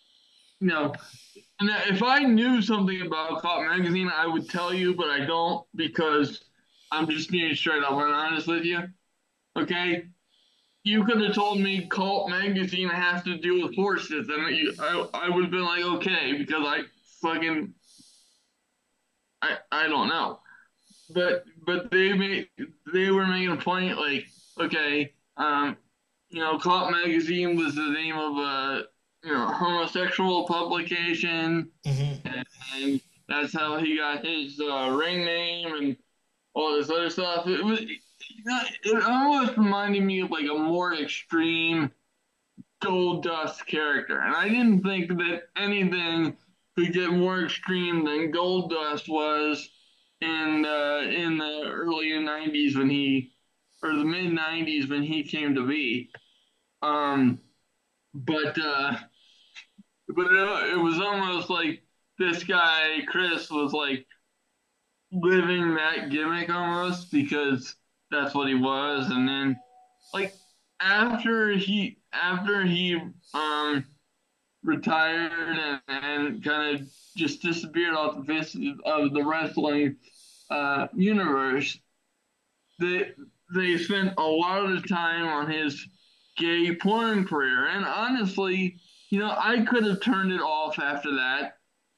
and if I knew something about Cult magazine, I would tell you, but I don't, because I'm just being straight up and honest with you. Okay, you could have told me Cult magazine has to do with horses, and I would have been like, okay, because fucking I don't know, but they were making a point like, okay, Cult magazine was the name of a homosexual publication, Mm-hmm. and that's how he got his ring name and all this other stuff. It almost reminded me of like a more extreme Goldust character, and I didn't think that anything could get more extreme than Goldust was in the early '90s when he, or the mid '90s when he came to be. Um, but it was almost like this guy Chris was like living that gimmick almost, because that's what he was, and then like after he retired and kind of just disappeared off the face of the wrestling universe, they they spent a lot of the time on his gay porn career, and honestly, I could have turned it off after that.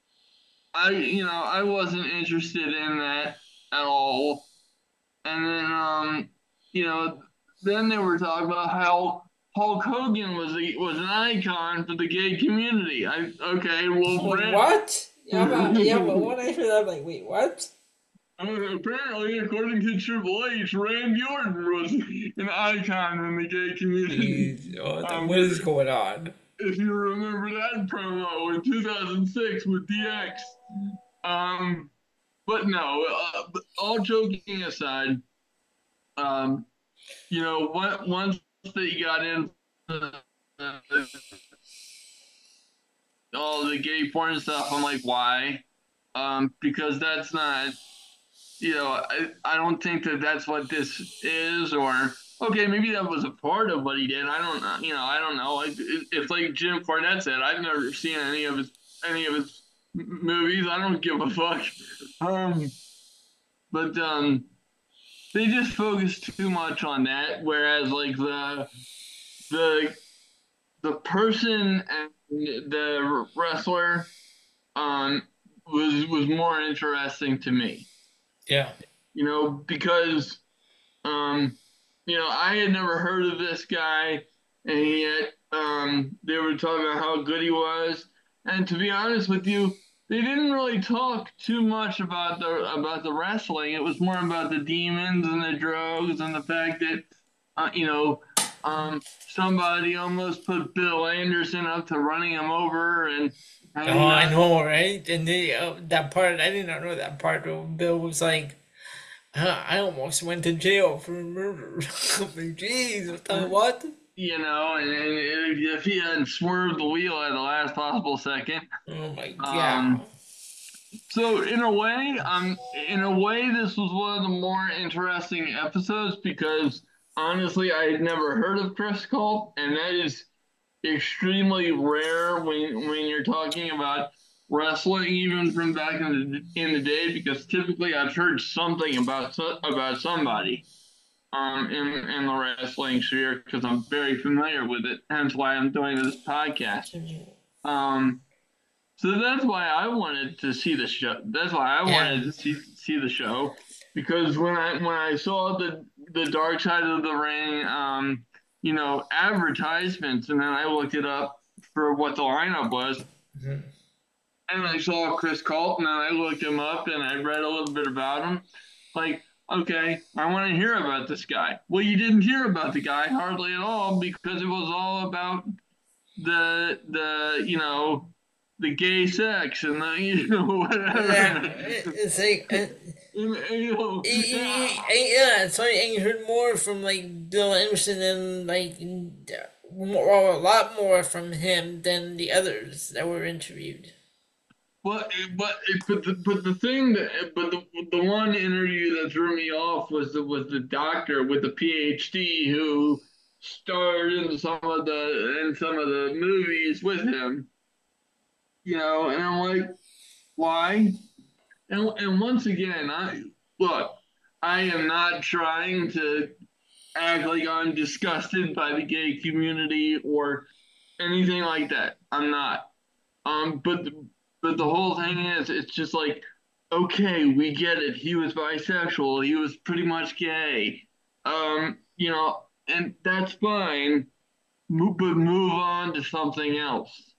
I wasn't interested in that at all. And then you know then they were talking about how Hulk Hogan was an icon for the gay community. Okay, well, Wait, Brent. what? Yeah, but when I heard that, I'm like, wait, what? Apparently, according to Triple H, Randy Orton was an icon in the gay community. Jeez, Um, what is going on? if you remember that promo in 2006 with DX. Um, but no, all joking aside, um, once they got into uh, all the gay porn stuff, I'm like, why? Because that's not, I don't think that that's what this is, or okay, maybe that was a part of what he did. I don't know, I don't know. It's like Jim Cornette said, I've never seen any of his movies. I don't give a fuck. Um, but they just focus too much on that, whereas like the the person and the wrestler was more interesting to me. Yeah. Because I had never heard of this guy, and yet they were talking about how good he was. And to be honest with you, they didn't really talk too much about the wrestling. It was more about the demons and the drugs and the fact that somebody almost put Bill Anderson up to running him over, and how Oh, he I got. know, right? And that part, I did not know that part. Bill was like, I almost went to jail for murder. I'm like, jeez, what? And if he hadn't swerved the wheel at the last possible second. Oh my god. um, so in a way, this was one of the more interesting episodes, because honestly, I had never heard of Chris Cole, and that is extremely rare when you're talking about wrestling, even from back in the day, because typically I've heard something about somebody in the wrestling sphere, because I'm very familiar with it. Hence why I'm doing this podcast. Um, so that's why I wanted to see the show. That's why I Yeah. wanted to see the show because when I saw the Dark Side of the Ring, advertisements, and then I looked it up for what the lineup was, Mhm. and I saw Chris Colton, and I looked him up, and I read a little bit about him. Like, okay, I want to hear about this guy. Well, you didn't hear about the guy hardly at all because it was all about the gay sex and the Yeah, whatever. it's like, Yeah. yeah, sorry, and you heard more from like Bill Anderson and like a lot more from him than the others that were interviewed. But the thing that the one interview that threw me off was the doctor with the PhD who starred in some of the movies with him, and I'm like, why? And once again, I am not trying to act like I'm disgusted by the gay community or anything like that. I'm not. But the whole thing is, it's just like, okay, we get it. He was bisexual. He was pretty much gay. And that's fine. But move on to something else.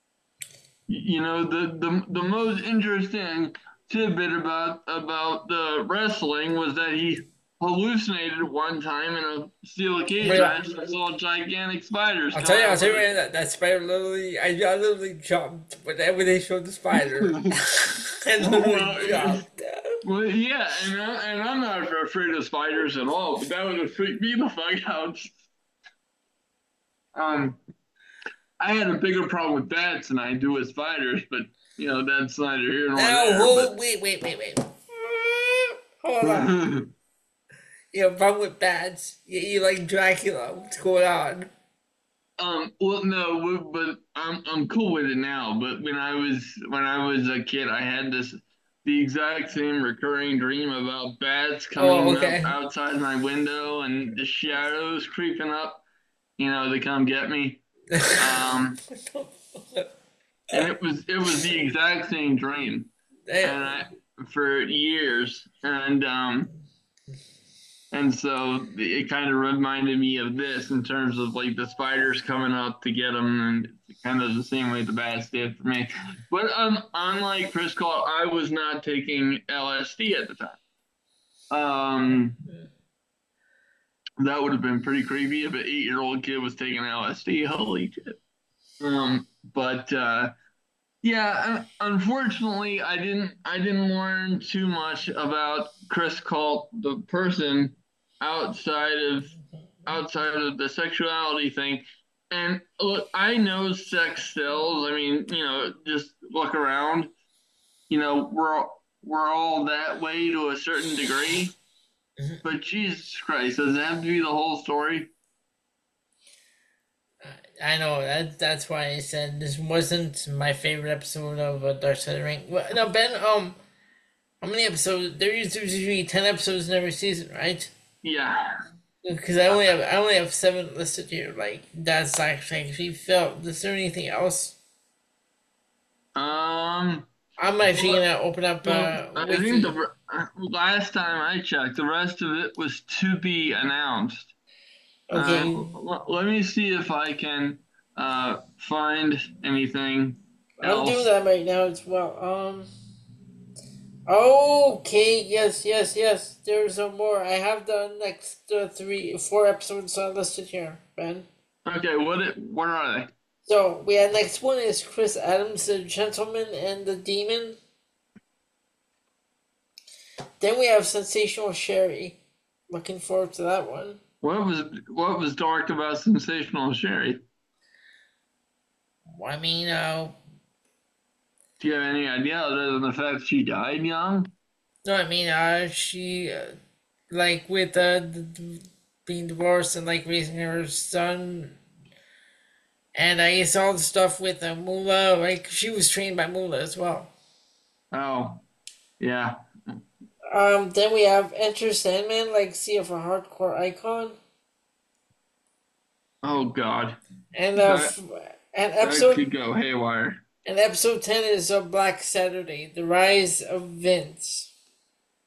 The most interesting tidbit about the wrestling was that he hallucinated one time in a steel cage Yeah. match and saw gigantic spiders I'll coming tell you, out man, that spider literally, I literally jumped whenever they showed the spider. of I well, literally jumped. well, yeah, and I'm not afraid of spiders at all, but that would have freaked me the fuck out. Um, I had a bigger problem with bats than I do with spiders, but that's neither here nor Now, there. wait. Hold on. But You have a problem with bats? You like Dracula? What's going on? well, no, but I'm cool with it now. But when I was a kid, I had the exact same recurring dream about bats Oh, coming up okay. outside my window and the shadows creeping up, to come get me. Um, and it was the exact same dream, and I for years, and so it kind of reminded me of this in terms of like the spiders coming up to get them, and it's kind of the same way the bats did for me. But unlike Chris Cole, I was not taking LSD at the time. Um, that would have been pretty creepy if an 8-year-old kid was taking LSD. Holy shit! But yeah, unfortunately, I didn't learn too much about Chris Cult, the person, outside of outside of the sexuality thing. And look, I know sex sells. I mean, just look around. We're all that way to a certain degree. But Jesus Christ, does it have to be the whole story? I know that's why I said this wasn't my favorite episode of Dark Side of the Ring. Well, no, Ben. How many episodes? There used to be 10 episodes in every season, right? Yeah. Because I only have 7 listed here. Like that's actually felt. Is there anything else? Um. I'm actually Well, gonna open up well, I think wiki. the last time I checked, the rest of it was to be announced. Okay, Let me see if I can find anything I'm doing else. that right now as well. Okay. Yes. There's some more. I have the next 4 episodes listed here, Ben. Okay, what are they? So we have next one is Chris Adams, the Gentleman and the Demon. Then we have Sensational Sherry. Looking forward to that one. What was dark about Sensational Sherry? I mean, Do you have any idea other than the fact she died young? no, I mean, she, like with being divorced and like raising her son, and I guess all the stuff with Mula, like she was trained by Mula as well. Oh, yeah. Then we have Enter Sandman, Legacy of a Hardcore Icon, Oh God, and that and that episode could go haywire. and episode 10 is Black Saturday, The Rise of Vince.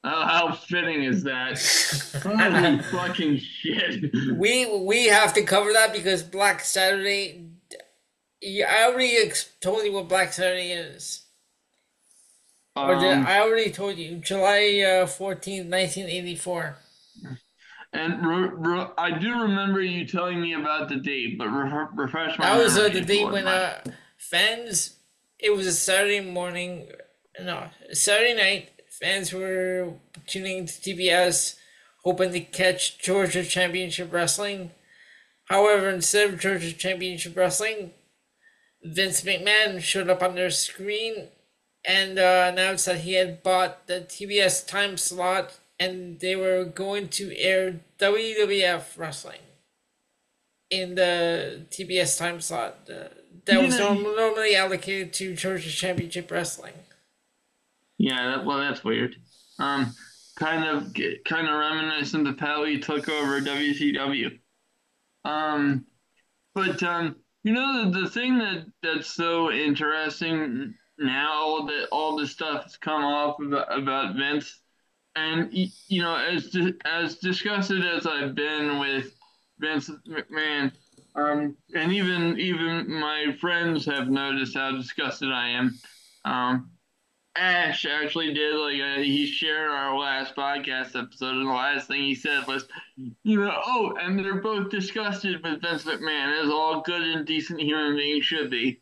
How fitting is that? Holy fucking shit. We have to cover that because Black Saturday. Yeah, I already told you what Black Saturday is. Or did Um, I already told you? July 14th, 1984. and I do remember you telling me about the date, but refresh my That was memory the if you day wouldn't when mind. fans. It was a Saturday morning. No, Saturday night. Fans were tuning to TBS, hoping to catch Georgia Championship Wrestling. However, instead of Georgia Championship Wrestling, Vince McMahon showed up on their screen and announced that he had bought the TBS time slot and they were going to air WWF wrestling in the TBS time slot that You was know, normally allocated to Georgia Championship Wrestling. yeah, well, that's weird. Um, kind of reminiscent of how he took over WCW. Um, but the thing that's so interesting now that all this stuff has come off about Vince, and as disgusted as I've been with Vince McMahon, and even my friends have noticed how disgusted I am. Um, Ash actually did he shared our last podcast episode, and the last thing he said was, oh, and they're both disgusted with Vince McMahon, as all good and decent human beings should be.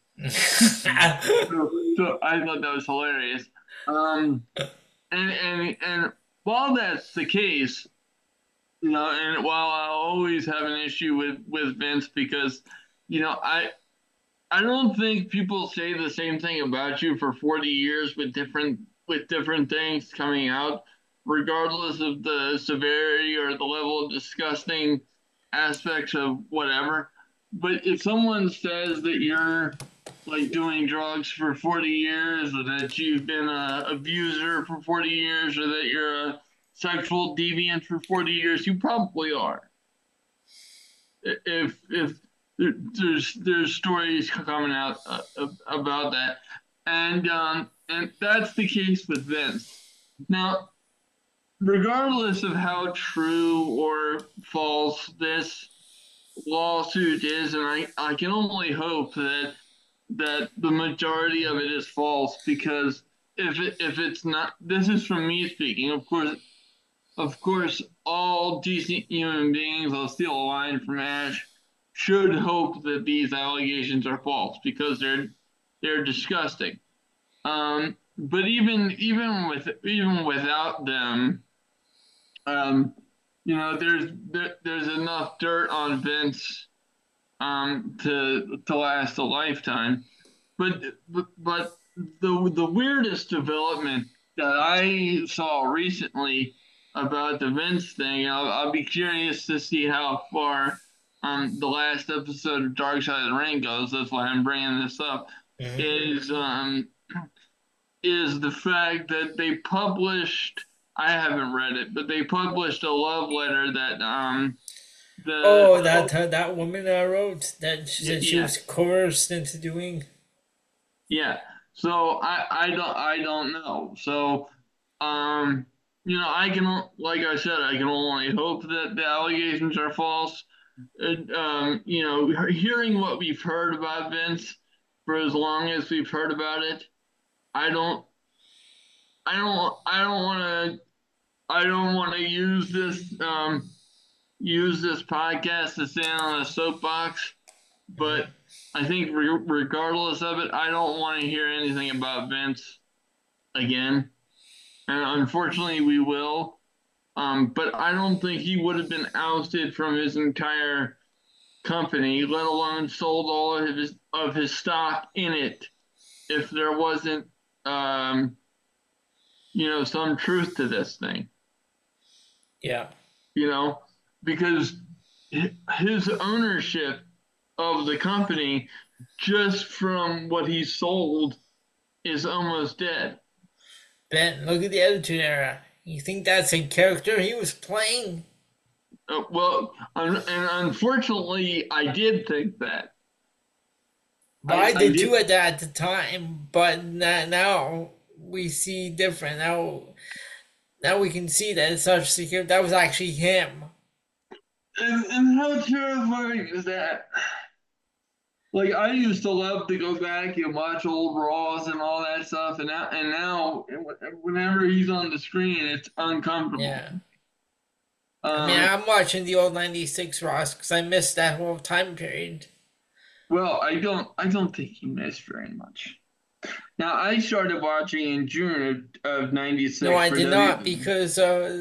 So I thought that was hilarious. Um, and while that's the case, and while I'll always have an issue with Vince because, I don't think people say the same thing about you for 40 years with different things coming out, regardless of the severity or the level of disgusting aspects of whatever. But if someone says that you're like doing drugs for 40 years, or that you've been a abuser for 40 years, or that you're a sexual deviant for 40 years, you probably are. If there's stories coming out about that, and that's the case with Vince. Now, regardless of how true or false this lawsuit is, and I can only hope that the majority of it is false, because if it's not, this is from me speaking. Of course, all decent human beings, I'll steal a line from Ash, should hope that these allegations are false because they're disgusting. But even without them, um, there's enough dirt on Vince to last a lifetime. But the weirdest development that I saw recently about the Vince thing, I'll be curious to see how far the last episode of Dark Side of the Ring goes. That's why I'm bringing this up. Mhm. Is the fact that they published. I haven't read it, but they published a love letter that the Oh, that woman wrote that she yeah, was coerced into doing. yeah. So I don't know. So um I can, like I said, I can only hope that the allegations are false. Hearing what we've heard about Vince for as long as we've heard about it, I don't I don't want to use this podcast to stand on a soapbox, but I think regardless of it, I don't want to hear anything about Vince again. And unfortunately, we will. But I don't think he would have been ousted from his entire company, let alone sold all of his stock in it, if there wasn't, some truth to this thing. Yeah. You know, because his ownership of the company, just from what he sold, is almost dead. Ben, look at the Attitude Era. You think that's a character he was playing? And unfortunately, I did think that. But I I did did. too at the time, but now we see different. Now we can see that it's not just a hero. That was actually him. And how terrifying is that? Like I used to love to go back and watch old Raws and all that stuff, and now whenever he's on the screen, it's uncomfortable. Yeah. I mean, Um, I'm watching the old '96 Ross because I missed that whole time period. well, I don't think he missed very much. Now I started watching in June of No, '96 I for did not W. because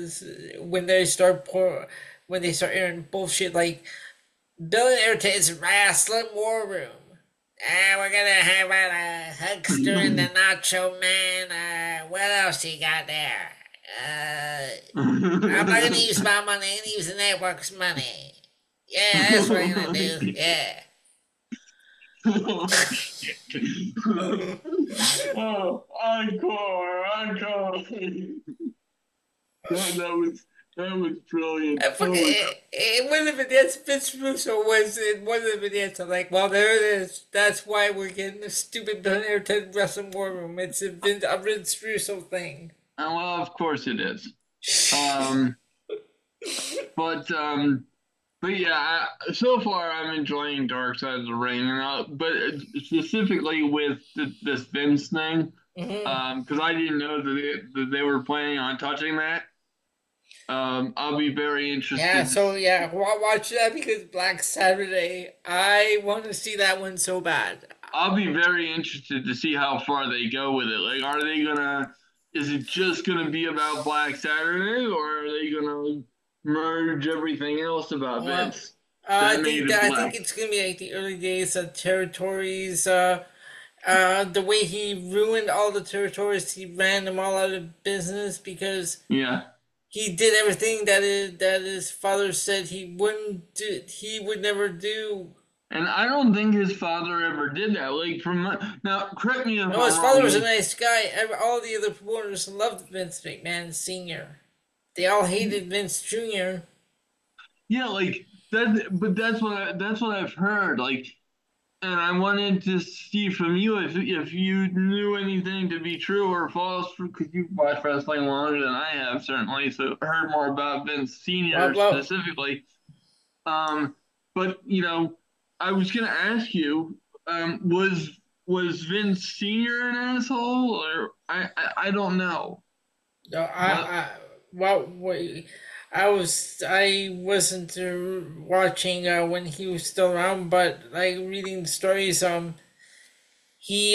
when they start airing bullshit like Bill and Airtain's Wrestling War Room. We're gonna have a Huckster and the Nacho Man. What else you got there? I'm not gonna use my money. I'm gonna use the network's money. Yeah, that's what I'm gonna do. Yeah. Oh, encore, encore. That was brilliant. I Oh forget, my one of the vignettes, Vince Russo was in one of the vignettes. I'm like, well, there it is. That's why we're getting the stupid Billionaire Ted Wrestling War Room. It's a Vince Russo thing. well, of course it is. Um, but um, but yeah, so far I'm enjoying Dark Side of the Ring, but specifically with this Vince thing, Hmm. because I didn't know that they were planning on touching that. I'll be very Yeah, interested. so yeah, watch that because Black Saturday. I want to see that one so bad. I'll be very interested to see how far they go with it. Like, are they gonna? Is it just gonna be about Black Saturday, or are they gonna merge everything else about Well, Vince that made it I think black? it's gonna be like the early days of territories. The way he ruined all the territories, he ran them all out of business because Yeah. he did everything that his father said he wouldn't do. He would never do. And I don't think his father ever did that. Like from now, correct me if I'm No, his father was a wrong. nice guy. All the other promoters loved Vince McMahon Senior. They all hated Vince Jr. Yeah, like that. But that's what I've heard. Like, and I wanted to see from you if you knew anything to be true or false, because you've watched wrestling longer than I have, certainly. So heard more about Vince Well, Senior well, specifically. Um, but I was gonna ask you, was Vince Senior an asshole, or I don't know. no, But well, wait, I wasn't watching when he was still around, but like reading the stories. He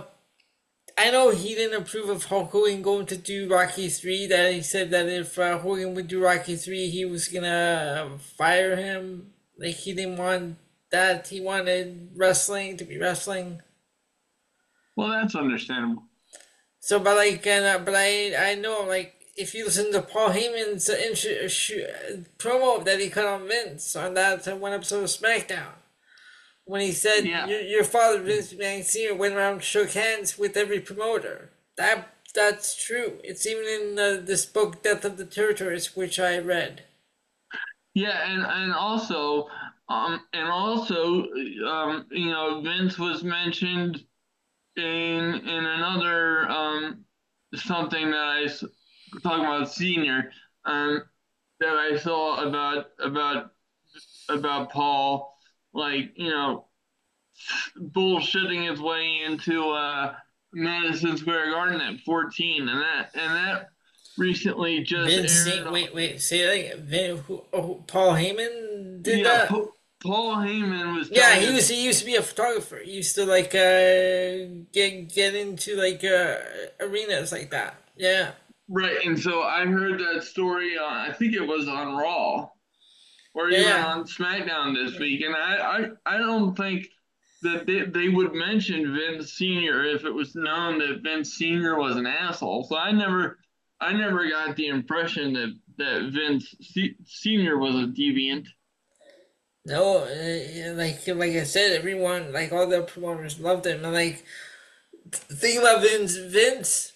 I know he didn't approve of Hulk Hogan going to do Rocky 3. That he said that if Hogan would do Rocky 3, he was gonna fire him. Like he didn't want that. He wanted wrestling to be wrestling. well, that's understandable. So, but like, but I know like if you listen to Paul Heyman's promo that he cut on Vince on that one episode of SmackDown, when he said Yeah. your father Vince McMahon Sr. went around and shook hands with every promoter. That's true. It's even in this book, Death of the Territories, which I read. Yeah, and also, Vince was mentioned in another something that talking about senior that I saw about Paul, like bullshitting his way into Madison Square Garden at 14, and that recently just aired. Wait, say that again. Paul Heyman did Yeah, that? Paul Heyman was Yeah, telling us. he used to be a photographer. He used to like get into like arenas like that. Yeah. Right, and so I heard that story on, I think it was on Raw or Yeah, even yeah. on SmackDown this week, and I don't think that they would mention Vince Senior if it was known that Vince Senior was an asshole. So I never got the impression that Senior was a deviant. No, like I said, everyone like all the promoters loved him. And like the thing about Vince,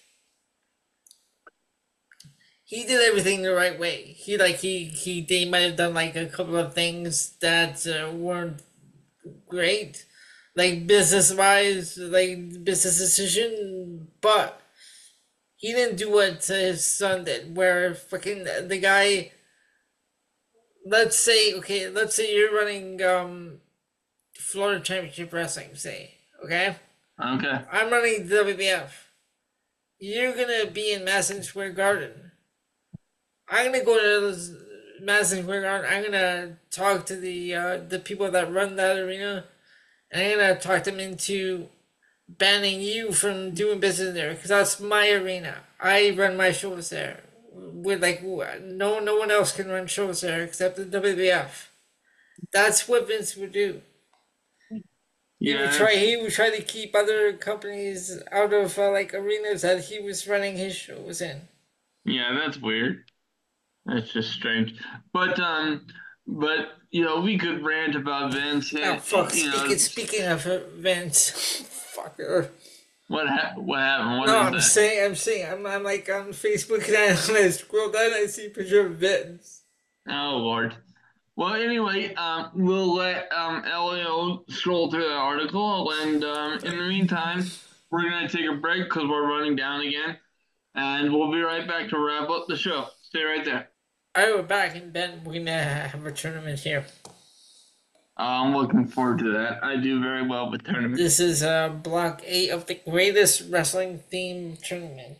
he did everything the right way. He they might have done like a couple of things that weren't great, like business wise, like business decision, but He didn't do what his son did, where fucking the guy. Let's say you're running Florida Championship Wrestling, say, okay. Okay. I'm running WBF. You're gonna be in Madison Square Garden. I'm gonna go to Madison Square Garden. I'm gonna talk to the people that run that arena, and I'm gonna talk them into banning you from doing business there because that's my arena. I run my shows there. With like no one else can run shows there except the WWF. That's what Vince would do. Yeah, He would try to keep other companies out of like arenas that he was running his shows in. yeah, that's weird. That's just strange. But you know, we could rant about Vince. Oh fuck! You know, Speaking of Vince, fucker. what happened? What No, is that? I'm like on Facebook and I scroll down and I see a picture of Vince. Oh Lord. Well, anyway, we'll let Elio scroll through the article, and in the meantime, we're gonna take a break because we're running down again, and we'll be right back to wrap up the show. Stay right there. Alright, we're back and Ben, we're gonna have a tournament here. I'm looking forward to that. I do very well with tournaments. This is Block 8 of the greatest wrestling theme tournament.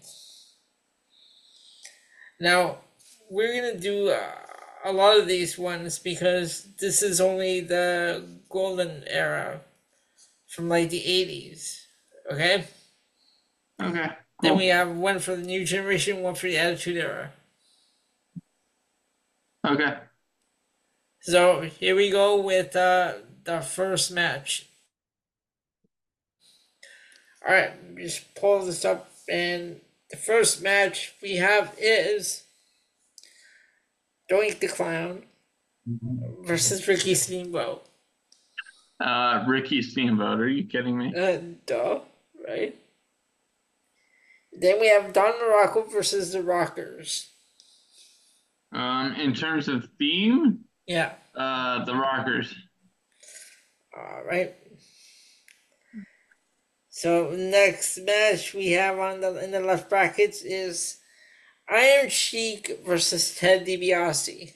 Now, we're gonna do a lot of these ones because this is only the golden era from like the 80s. Okay? Okay. Cool. Then we have one for the new generation, one for the Attitude Era. Okay. So here we go with the first match. All right, just pull this up, and the first match we have is Doink the Clown versus Ricky Steamboat. Ricky Steamboat. Are you kidding me? Duh, right? Then we have Don Morocco versus the Rockers. In terms of theme, Yeah. the Rockers. All right. So next match we have in the left brackets is Iron Sheik versus Ted DiBiase.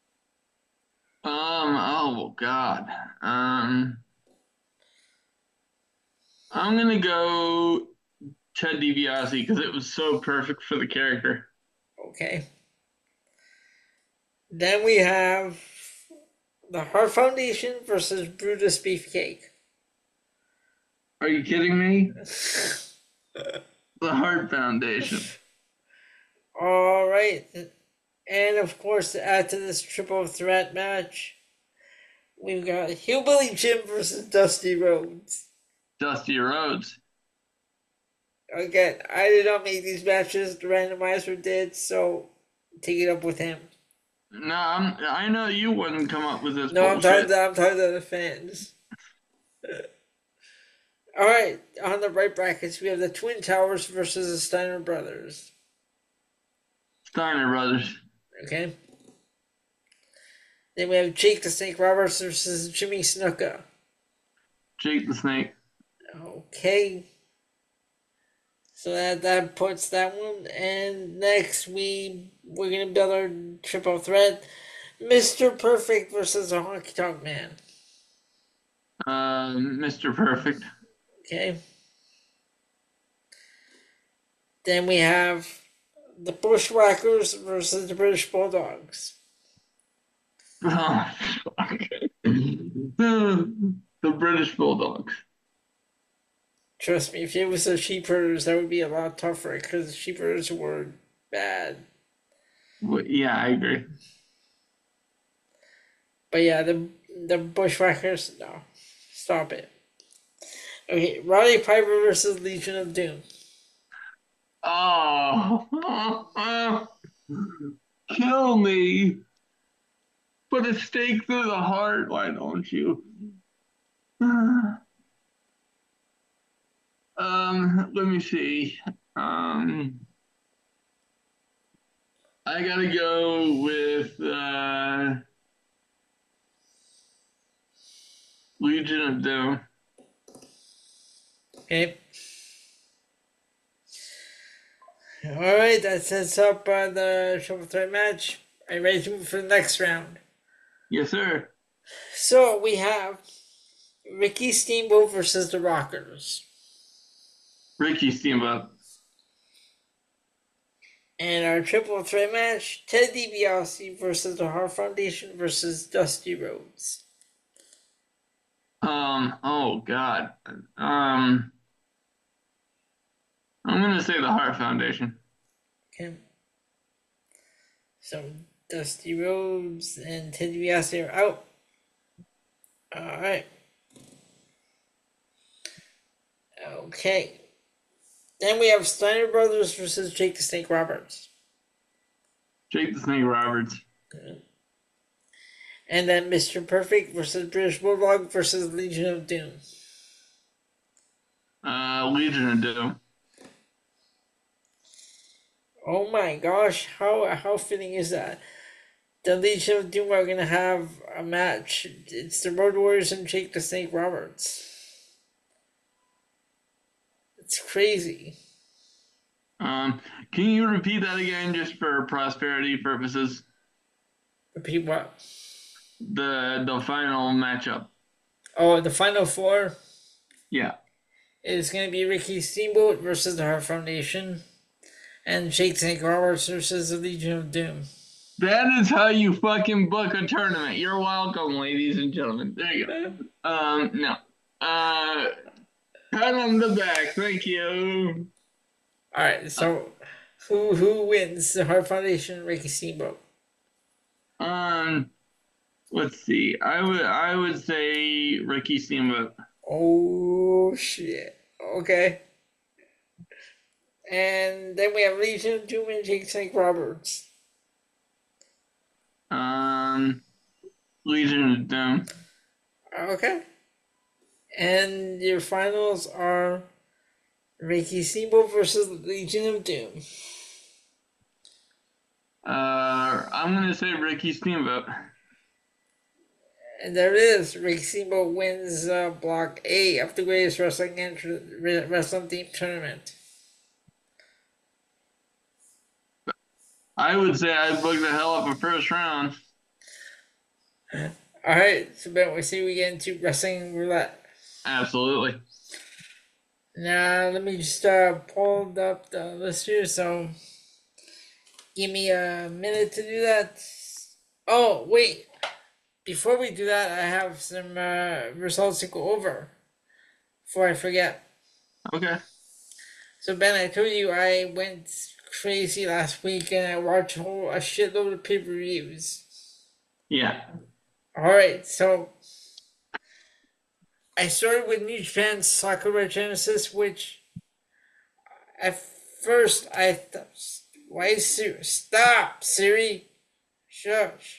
Oh God. I'm gonna go Ted DiBiase because it was so perfect for the character. Okay. Then we have the Heart Foundation versus Brutus Beefcake. Are you kidding me? The Heart Foundation. All right. And of course, to add to this triple threat match, we've got Hillbilly Jim versus Dusty Rhodes. Dusty Rhodes. Again, I did not make these matches. The randomizer did, so take it up with him. No, I know you wouldn't come up with this. No, bullshit. I'm talking to the fans. All right, on the right brackets, we have the Twin Towers versus the Steiner Brothers. Steiner Brothers. Okay. Then we have Jake the Snake Roberts versus Jimmy Snuka. Jake the Snake. Okay. So that puts that one. And next we're gonna build our triple threat. Mr. Perfect versus a Honky Tonk Man. Mr. Perfect. Okay. Then we have the Bushwhackers versus the British Bulldogs. Oh, fuck. The British Bulldogs. Trust me, if it was the Sheepherders, that would be a lot tougher because the Sheepherders were bad. Well, yeah, I agree. But yeah, the Bushwhackers, no. Stop it. Okay, Roddy Piper versus Legion of Doom. Oh, kill me. Put a stake through the heart, why don't you? Let me see. I gotta go with Legion of Doom. Okay. Alright, that sets up the triple threat match. Are you ready to move for the next round? Yes, sir. So we have Ricky Steamboat versus the Rockers. Ricky Steamboat. And our triple threat match, Ted DiBiase versus the Hart Foundation versus Dusty Rhodes. Oh God. I'm gonna say the Hart Foundation. Okay. So Dusty Rhodes and Ted DiBiase are out. Alright. Okay. Then we have Steiner Brothers versus Jake the Snake Roberts. Jake the Snake Roberts. And then Mr. Perfect versus British Bulldog versus Legion of Doom. Legion of Doom. Oh my gosh, how fitting is that? The Legion of Doom are gonna have a match. It's the Road Warriors and Jake the Snake Roberts. It's crazy. Can you repeat that again just for prosperity purposes? Repeat what? The final matchup. Oh, the final four? Yeah. Is gonna be Ricky Steamboat versus the Hart Foundation and Jake Snake Roberts versus the Legion of Doom. That is how you fucking book a tournament. You're welcome, ladies and gentlemen. There you go. No. Pat on the back. Thank you. All right. So, who wins the Hart Foundation? Ricky Steamboat. Let's see. I would say Ricky Steamboat. Oh shit. Okay. And then we have Legion of Doom and Jake Snake Roberts. Legion of Doom. Okay. And your finals are Ricky Steamboat versus Legion of Doom. I'm gonna say Ricky Steamboat. And there it is. Ricky Steamboat wins Block A of the Greatest Wrestling Team Tournament. I would say I'd book the hell up a first round. Alright, so Ben, we see we get into Wrestling Roulette. Absolutely. Now, let me just pull up the list here, so give me a minute to do that. Oh, wait. Before we do that, I have some results to go over before I forget. Okay. So, Ben, I told you I went crazy last week and I watched a shitload of pay-per-views. Yeah. Alright, so I started with New Japan Sakura Genesis, which at first I thought, why is Siri? Stop, Siri! Shush.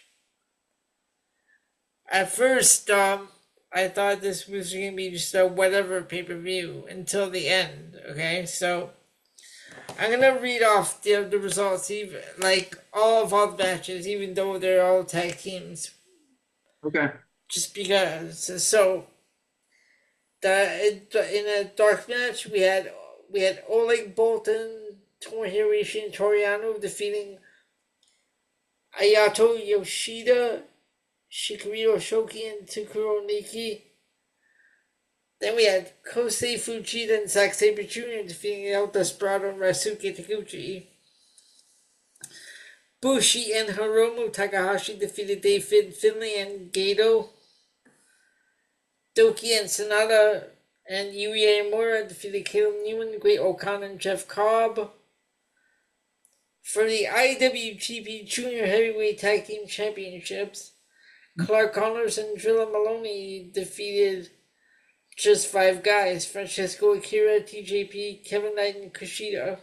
At first, I thought this was going to be just a whatever pay-per-view until the end, okay? So, I'm going to read off the results, even like all the matches, even though they're all tag teams. Okay. Just because. So, in a dark match, we had Oleg Boltin, Tomohiro Ishii, and Toriano defeating Ayato Yoshida, Shikirito Shoki, and Takuro Niki. Then we had Kosei Fujita and Zack Sabre Jr. defeating El Desperado and Ryosuke Taguchi. Bushi and Hiromu Takahashi defeated Dave Finlay and Gato. Doki and Sonata and Yuya Uemura defeated Caleb Newman, Great O'Connor, and Jeff Cobb. For the IWGP Junior Heavyweight Tag Team Championships, Clark Connors and Drilla Maloney defeated just 5 guys: Francesco Akira, TJP, Kevin Knight, and Kushida.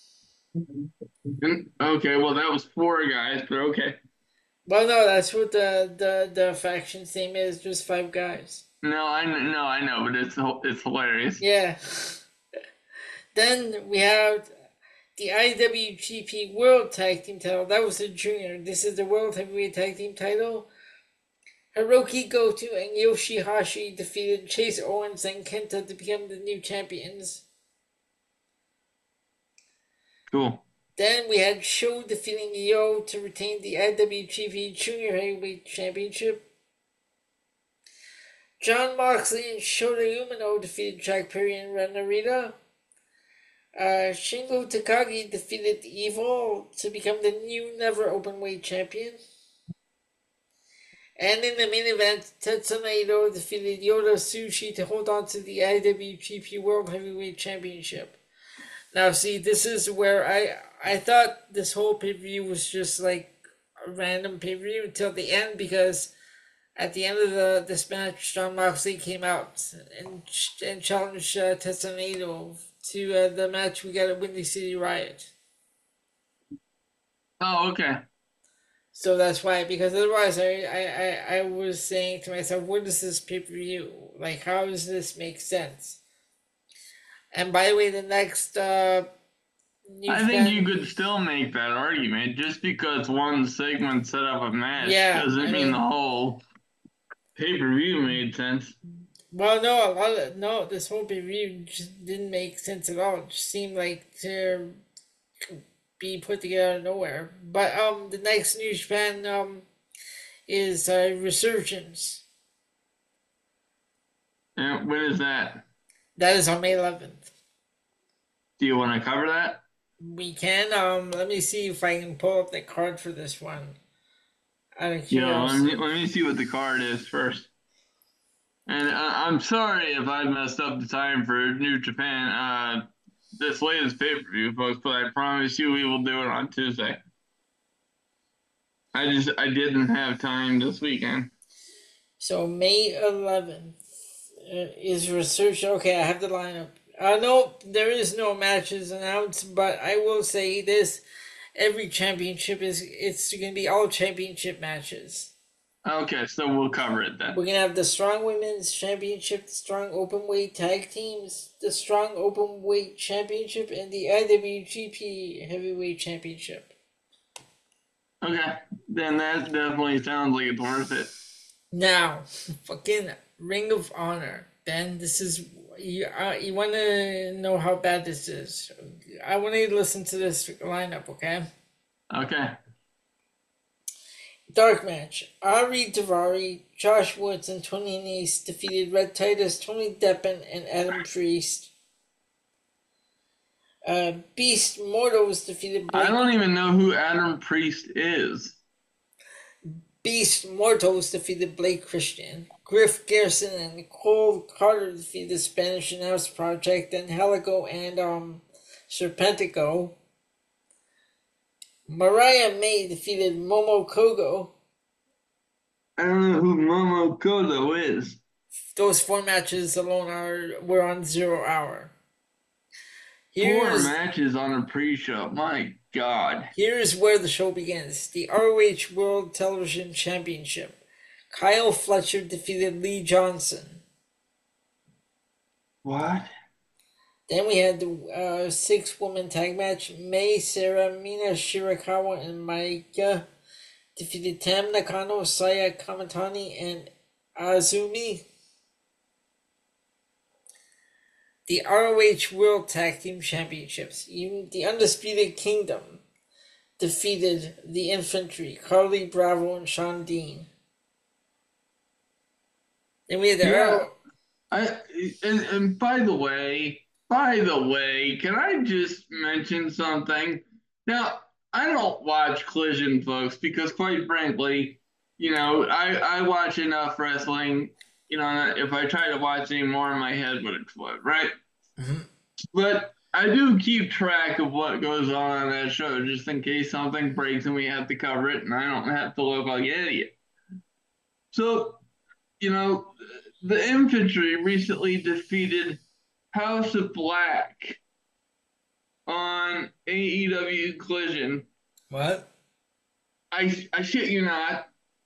Okay, well that was 4 guys, but okay. Well, no, that's what the faction's name is, just 5 guys. No, I know, but it's hilarious. Yeah. Then we have the IWGP World Tag Team title. That was the junior. This is the World Heavyweight Tag Team title. Hiroki Goto and Yoshihashi defeated Chase Owens and Kenta to become the new champions. Cool. Then we had Sho defeating Yo to retain the IWGP Junior Heavyweight Championship. Jon Moxley and Shota Umino defeated Jack Perry and Ren Narita. Shingo Takagi defeated Evil to become the new Never Openweight Champion. And in the main event, Tetsuya Naito defeated Yota Tsuji to hold on to the IWGP World Heavyweight Championship. Now, see, this is where I thought this whole pay-per-view was just like a random pay-per-view until the end, because at the end of this match, Jon Moxley came out and challenged Tetsuya Naito to the match we got at Windy City Riot. Oh, okay. So that's why, because otherwise I was saying to myself, what is this pay-per-view? Like, how does this make sense? And by the way, the next I think you could still make that argument. Just because one segment set up a match doesn't mean the whole pay-per-view made sense. Well, no, this whole pay-per-view just didn't make sense at all. It just seemed like to be put together out of nowhere. But the next New Japan is Resurgence. And when is that? That is on May 11th. Do you want to cover that? We can. Let me see if I can pull up the card for this one. Yeah, let me see what the card is first. And I'm sorry if I messed up the time for New Japan, this latest pay-per-view, folks, but I promise you we will do it on Tuesday. I didn't have time this weekend. So May 11th is Research. Okay, I have the lineup. No, there is no matches announced, but I will say this: every championship it's going to be all championship matches. Okay, so we'll cover it then. We're going to have the Strong Women's Championship, the Strong Openweight Tag Teams, the Strong Openweight Championship, and the IWGP Heavyweight Championship. Okay, then that definitely sounds like it's worth it. Now, fucking Ring of Honor. Ben, this is... You want to know how bad this is. I want you to listen to this lineup, okay? Okay. Dark match. Ari Daivari, Josh Woods, and Tony Nese defeated Red Titus, Tony Deppen, and Adam Priest. Beast Mortals defeated Blake. I don't even know who Adam Priest is. Beast Mortals defeated Blake Christian. Griff Garrison and Nicole Carter defeated the Spanish Announce Project, and Helico and Serpentico. Mariah May defeated Momo Kogo. I don't know who Momo Kogo is. Those 4 matches alone were on 0 Hour. 4 matches on a pre-show. My God. Here's where the show begins. The ROH World Television Championship. Kyle Fletcher defeated Lee Johnson. What? Then we had the 6-woman tag match. May, Sarah, Mina Shirakawa, and Maika defeated Tam Nakano, Saya Kamatani, and Azumi. The ROH World Tag Team Championships. Even the Undisputed Kingdom defeated the Infantry, Carly Bravo and Sean Dean. Then we had the and by the way, can I just mention something? Now, I don't watch Collision, folks, because quite frankly, I watch enough wrestling. If I try to watch any more, my head would explode, right? Mm-hmm. But I do keep track of what goes on that show, just in case something breaks and we have to cover it, and I don't have to look like an idiot. So, the Infantry recently defeated House of Black on AEW Collision. What? I shit you not.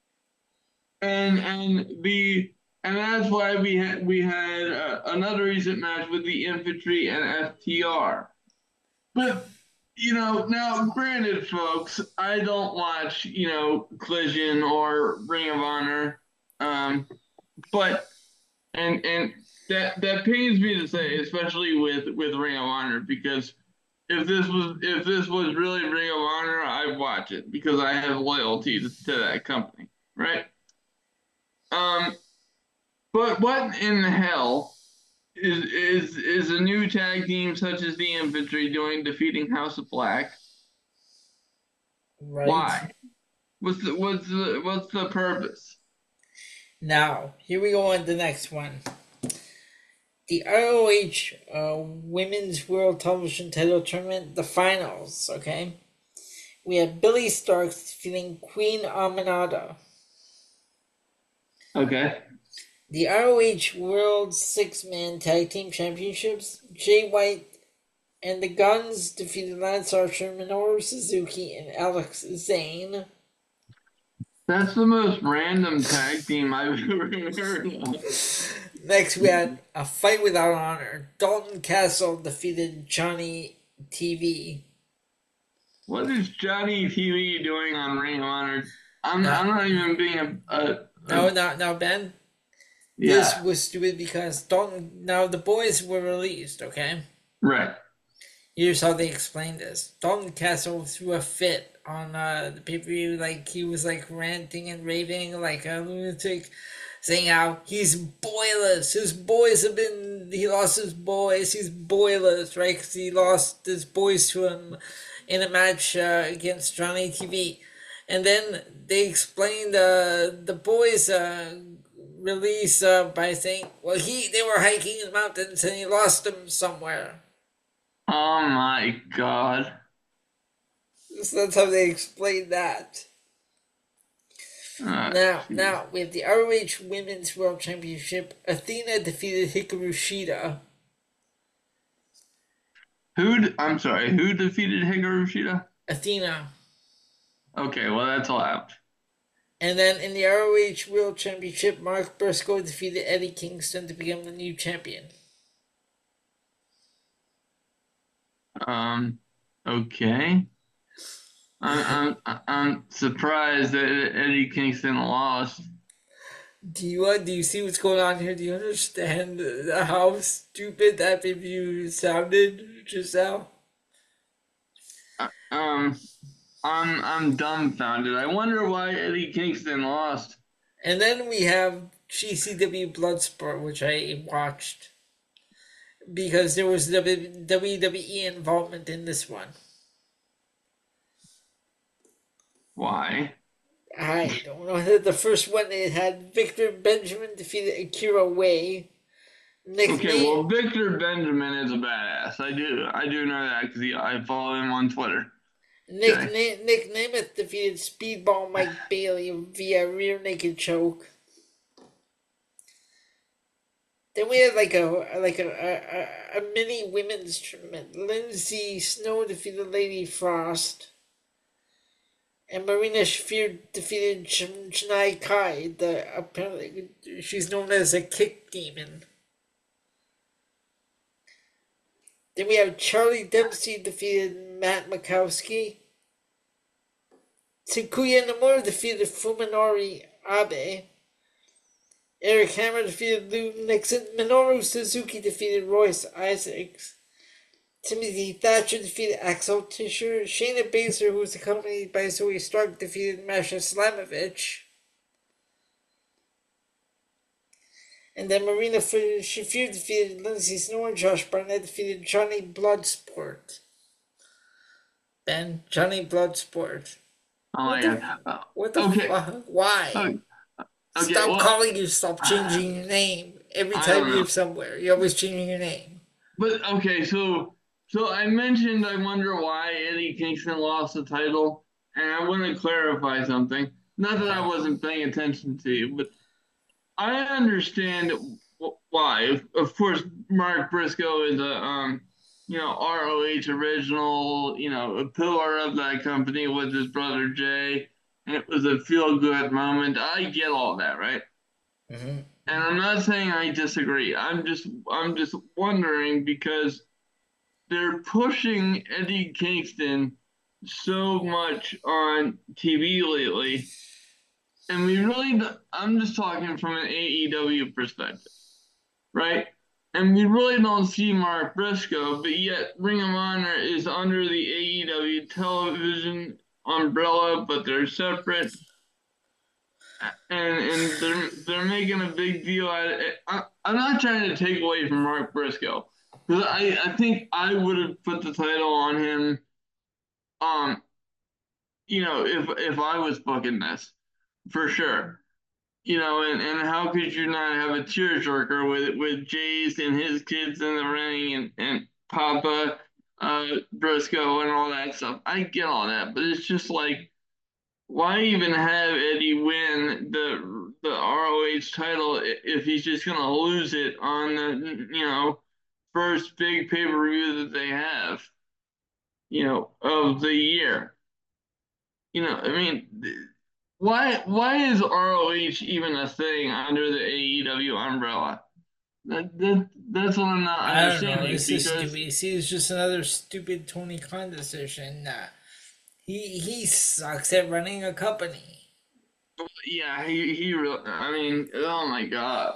And that's why we had another recent match with the Infantry and FTR. But now granted, folks, I don't watch Collision or Ring of Honor, but and that pains me to say, especially with Ring of Honor, because if this was really Ring of Honor, I'd watch it because I have loyalty to that company, right? Um, but what in the hell is a new tag team such as the Infantry doing defeating House of Black? Right. Why? What's the purpose? Now, here we go on the next one. The ROH Women's World Television Title Tournament, the finals, okay? We have Billy Starks defeating Queen Aminata. Okay. The ROH World Six-Man Tag Team Championships, Jay White and the Guns defeated Lance Archer, Minoru Suzuki, and Alex Zane. That's the most random tag team I've ever heard of. Next, we had a fight without honor. Dalton Castle defeated Johnny TV. What is Johnny TV doing on Ring of Honor? I'm Uh, not even being no, Ben. yeah. This was stupid because Dalton. Now the boys were released. Okay. Right. Here's how they explained this. Dalton Castle threw a fit on the pay-per-view, like he was like ranting and raving like a lunatic, saying how he's boyless. His boys have been. He lost his boys. He's boyless, right? Because he lost his boys to him in a match against Johnny TV, and then they explained the boys release by saying, well, they were hiking in the mountains and he lost them somewhere. Oh my God. So that's how they explained that. Now we have the ROH Women's World Championship. Athena defeated Hikaru Shida. I'm sorry, who defeated Hikaru Shida? Athena. Okay, well that's allowed. And then in the ROH World Championship, Mark Briscoe defeated Eddie Kingston to become the new champion. Okay. I'm surprised that Eddie Kingston lost. Do you see what's going on here? Do you understand how stupid that review sounded just now? I'm dumbfounded. I wonder why Eddie Kingston lost. And then we have GCW Bloodsport, which I watched because there was WWE involvement in this one. Why? I don't know. The first one, it had Victor Benjamin defeated Akira Way. Well, Victor Benjamin is a badass. I do know that because I follow him on Twitter. Nick Nemeth defeated Speedball Mike Bailey via rear naked choke. Then we had like a mini women's tournament. Lindsay Snow defeated Lady Frost. And Marina Shafir defeated Chennai Kai. Apparently she's known as a kick demon. Then we have Charlie Dempsey defeated Matt Makowski. Takuya Nomura defeated Fuminori Abe. Eric Hammer defeated Lou Nixon. Minoru Suzuki defeated Royce Isaacs. Timothy Thatcher defeated Axel Tischer. Shayna Baszler, who was accompanied by Zoe Stark, defeated Masha Slamovich. And then Marina Shafir defeated Lindsay Snow, and Josh Barnett defeated Johnny Bloodsport. Ben, Johnny Bloodsport. Oh my God. What the fuck? Why? Okay, Stop calling yourself changing your name every time you're somewhere. You're always changing your name. But okay, so I mentioned I wonder why Eddie Kingston lost the title, and I want to clarify something. Not that I wasn't paying attention to you, but I understand why. Of course, Mark Briscoe is a ROH original, a pillar of that company with his brother Jay, and it was a feel-good moment. I get all that, right? Mm-hmm. And I'm not saying I disagree. I'm just wondering because they're pushing Eddie Kingston so much on TV lately, and I'm just talking from an AEW perspective, right? and we really don't see Mark Briscoe, but yet Ring of Honor is under the AEW television umbrella, but they're separate, and they're making a big deal out of it. I'm not trying to take away from Mark Briscoe because I think I would have put the title on him, um, if I was booking this for sure. And how could you not have a tearjerker with Jace and his kids in the ring and Papa Briscoe and all that stuff? I get all that, but it's just like, why even have Eddie win the ROH title if he's just gonna lose it on the first big pay-per-view that they have, of the year? I mean, why is ROH even a thing under the AEW umbrella? That's what I'm not I don't know. understanding It's just because stupid. See, it's just another stupid Tony Khan decision. He sucks at running a company. yeah, he really, I mean, oh my God.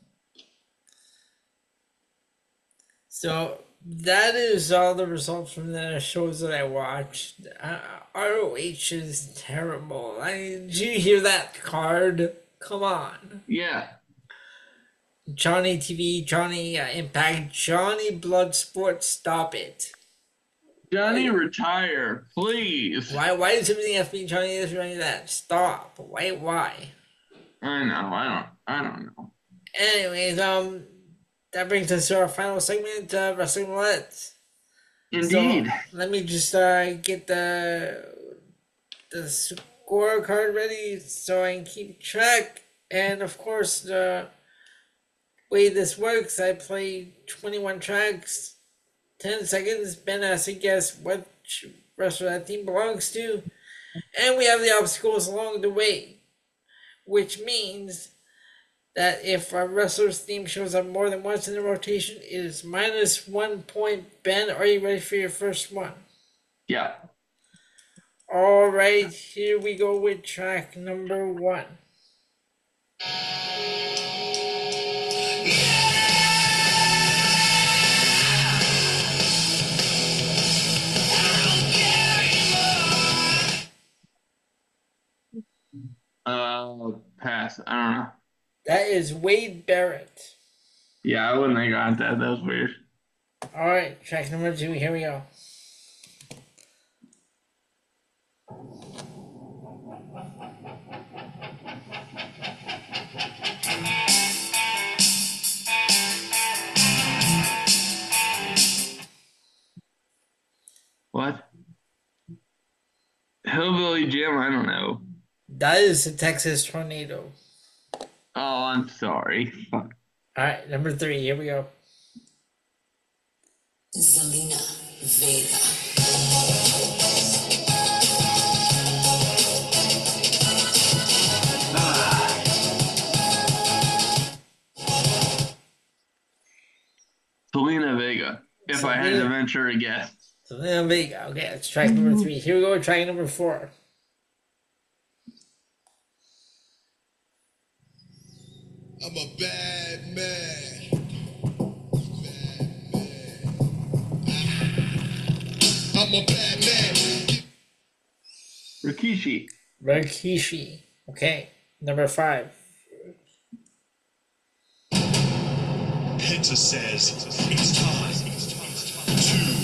So that is all the results from the shows that I watched. ROH is terrible. Did you hear that card? Come on. Yeah. Johnny TV, Johnny Impact, Johnny Bloodsport, stop it. Johnny, retire, please. Why does everything have to be Johnny this, Johnny that? Stop. Why? I know, I don't know. Anyways, that brings us to our final segment, Wrestling Roulette. Indeed. So, let me just get the scorecard ready so I can keep track. And of course, the way this works, I play 21 tracks, 10 seconds. Ben has to guess what wrestler that team belongs to. And we have the obstacles along the way, which means that if a wrestler's theme shows up more than once in the rotation, it is minus 1 point. Ben, are you ready for your first one? Yeah. All right, here we go with track number 1. Pass. I don't know. That is Wade Barrett. Yeah, I wouldn't have got that. That was weird. All right, track number 2. Here we go. What? Hillbilly Jim? I don't know. That is the Texas Tornado. Oh, I'm sorry. Fuck. All right, number 3. Here we go. Zelina Vega. Zelina Vega. If I had to venture a guess. Zelina Vega. Okay, that's track number 3. Here we go with track number 4. I'm a bad man. I'm a bad man. Rikishi. Rikishi. Okay, number 5. Penta says it's time to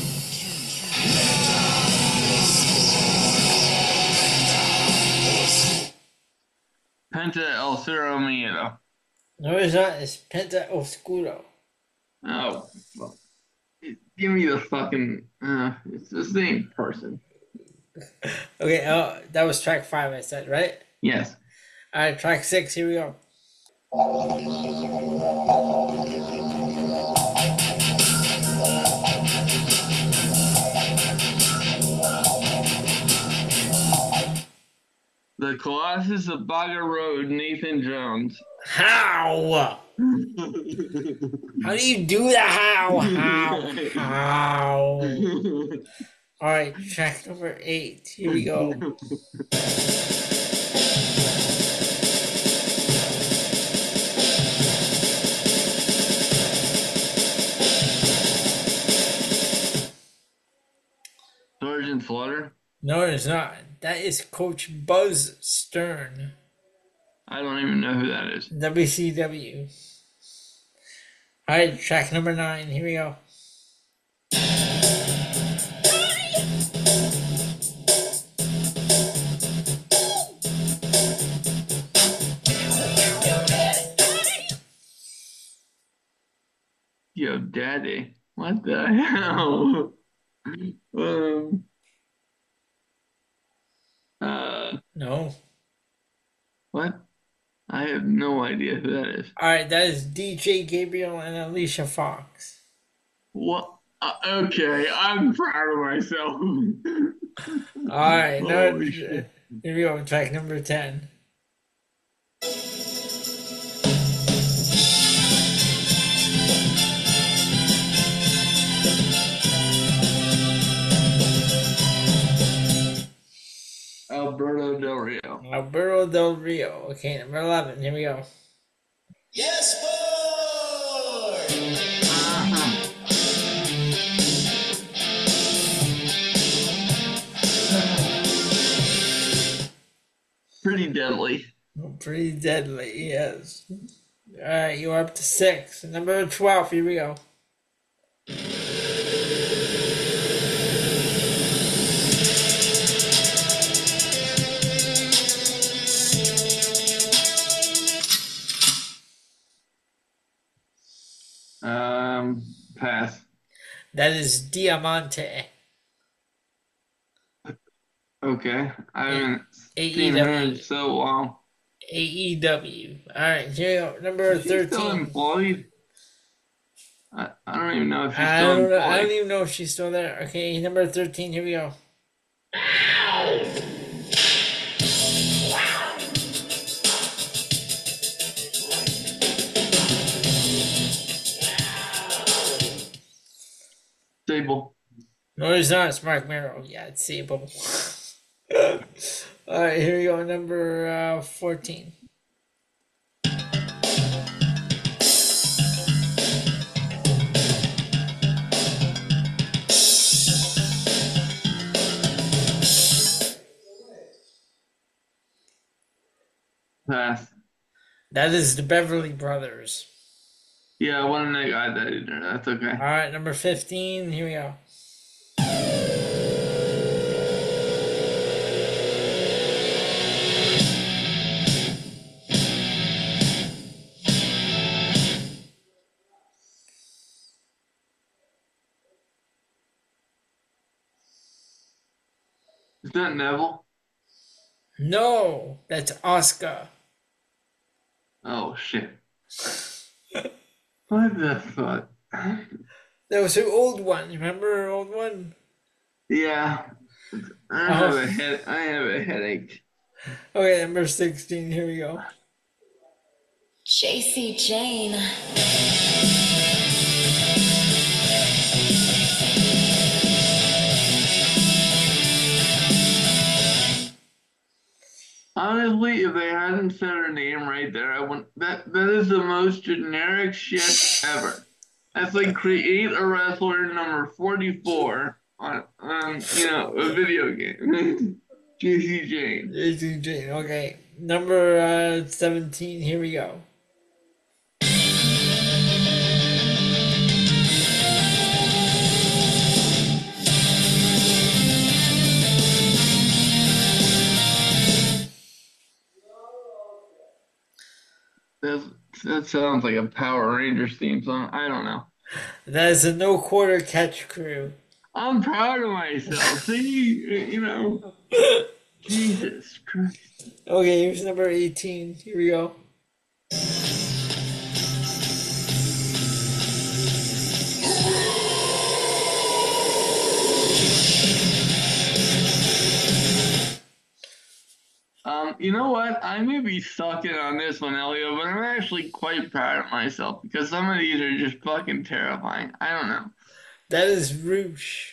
Penta El Cero Miedo. No, it's not. It's Penta Oscuro. Oh, well, give me the fucking. It's the same person. Okay, that was track 5, I said, right? Yes. All right, track 6. Here we go. The Colossus of Baga Road, Nathan Jones. How? How do you do that? How? All right, track number 8. Here we go. No, it's not. That is Coach Buzz Stern, I don't even know who that is. WCW. All right, track number 9. Here we go. Yo, daddy. What the hell? um, No. what? I have no idea who that is. All right, that is DJ Gabriel and Alicia Fox. What? Okay, I'm proud of myself. All right, now Holy shit. here we go. Track number 10. Alberto Del Rio. Alberto Del Rio. Okay, number 11. Here we go. Yes, boy! Pretty deadly. Pretty deadly, yes. All right, you're up to 6. Number 12. Here we go. Pass. That is Diamante. Okay, I haven't seen AEW. her in so long. AEW. All right, here we go. Number Is she still 13. employed? I don't even know if she's I still don't know. I don't employed. even know if she's still there. Okay, number 13. Here we go. Stable. No, it's not. It's Mark Merrow. Yeah, it's Sable. All right, here we go. Number 14. Pass. That is the Beverly Brothers. Yeah, I wasn't that guy that either. That's okay. All right, number 15. Here we go. Is that Neville? No, that's Oscar. Oh shit. What the fuck? That was her old one. Remember her old one? Yeah. I have a headache. Okay, number 16. Here we go. JC Jane. Honestly, if they hadn't said her name right there, I wouldn't. That is the most generic shit ever. That's like create a wrestler number 44 on a video game. JC Jane. JC Jane. Okay, number 17. Here we go. That sounds like a Power Rangers theme song. I don't know. That is a no quarter catch crew. I'm proud of myself. See, Jesus Christ. Okay, here's number 18. Here we go. You know what? I may be sucking on this one, Elio, but I'm actually quite proud of myself because some of these are just fucking terrifying. I don't know. That is Roosh.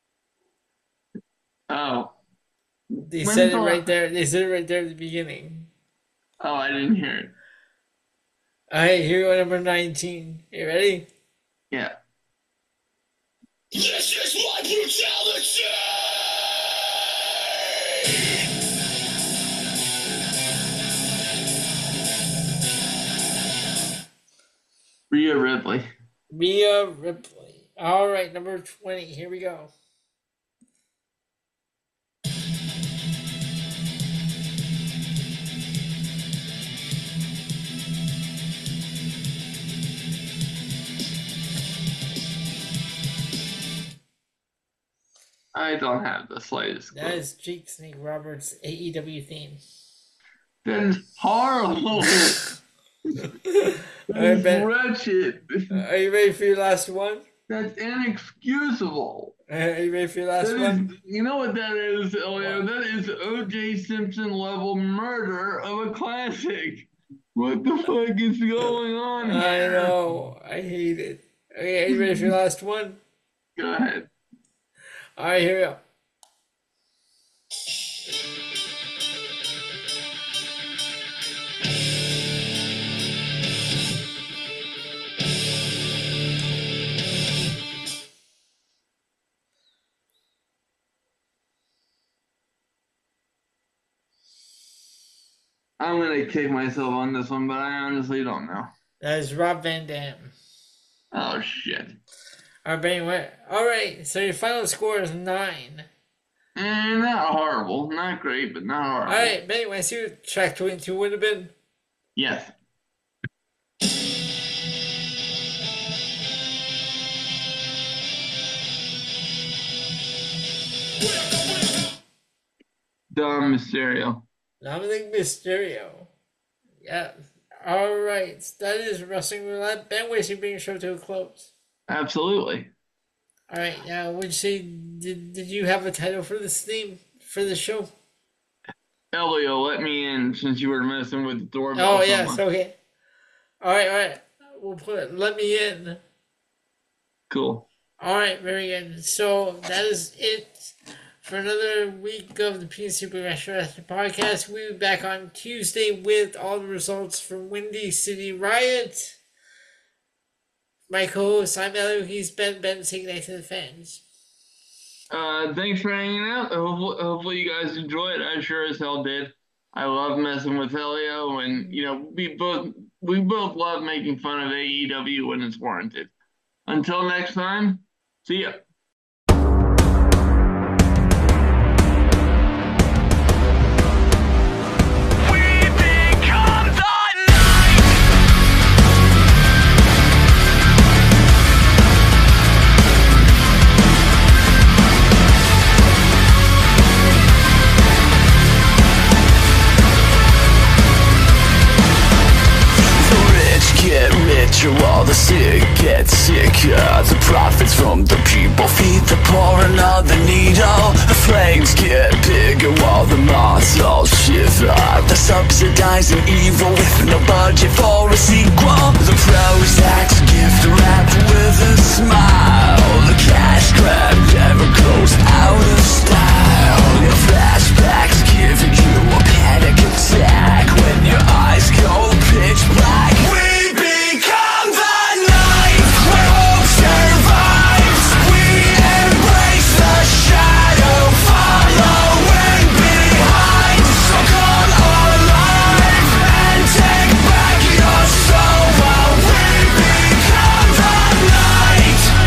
Oh. They said it right there. They said it right there at the beginning. Oh, I didn't hear it. All right, here we go, number 19. You ready? Yeah. This is my brutality! Rhea Ripley. Rhea Ripley. All right, number 20. Here we go. I don't have the slightest clue. That is Jake Snake Roberts' AEW theme. That is horrible. That's wretched. Are you ready for your last one? That's inexcusable. Are you ready for your last one? You know what that is, Elio? That is O.J. Simpson level murder of a classic. What the fuck is going on here? I know. I hate it. Okay, are you ready for your last one? Go ahead. All right, here we go. I'm going to kick myself on this one, but I honestly don't know. That is Rob Van Dam. Oh, shit. All right, so your final score is 9. Not horrible. Not great, but not horrible. All right, but anyway, see what track 22 would have been? Yes. Dom Mysterio. Dominic Mysterio. Yeah. All right, that is Wrestling Roulette. Ben, where's you bring your show to a close? Absolutely. All right, now would you say did you have a title for this theme for the show? Elio, let me in since you were messing with the doorbell. Oh yes, okay. All right. We'll put it. Let me in. Cool. All right, very good. So that is it for another week of the PNC Progression Wrestling Podcast. We'll be back on Tuesday with all the results from Windy City Riot. My co-host, I'm Elio. He's Ben. Say goodnight to the fans. Thanks for hanging out. Hopefully you guys enjoy it. I sure as hell did. I love messing with Elio, and we both love making fun of AEW when it's warranted. Until next time, see ya. Get richer while the sick get sicker. The profits from the people feed the poor another needle. The flames get bigger while the moths all shiver. They're subsidizing evil with no budget for a sequel. The Prozac's gift wrapped with a smile. The cash grab never goes out of style. The flashbacks give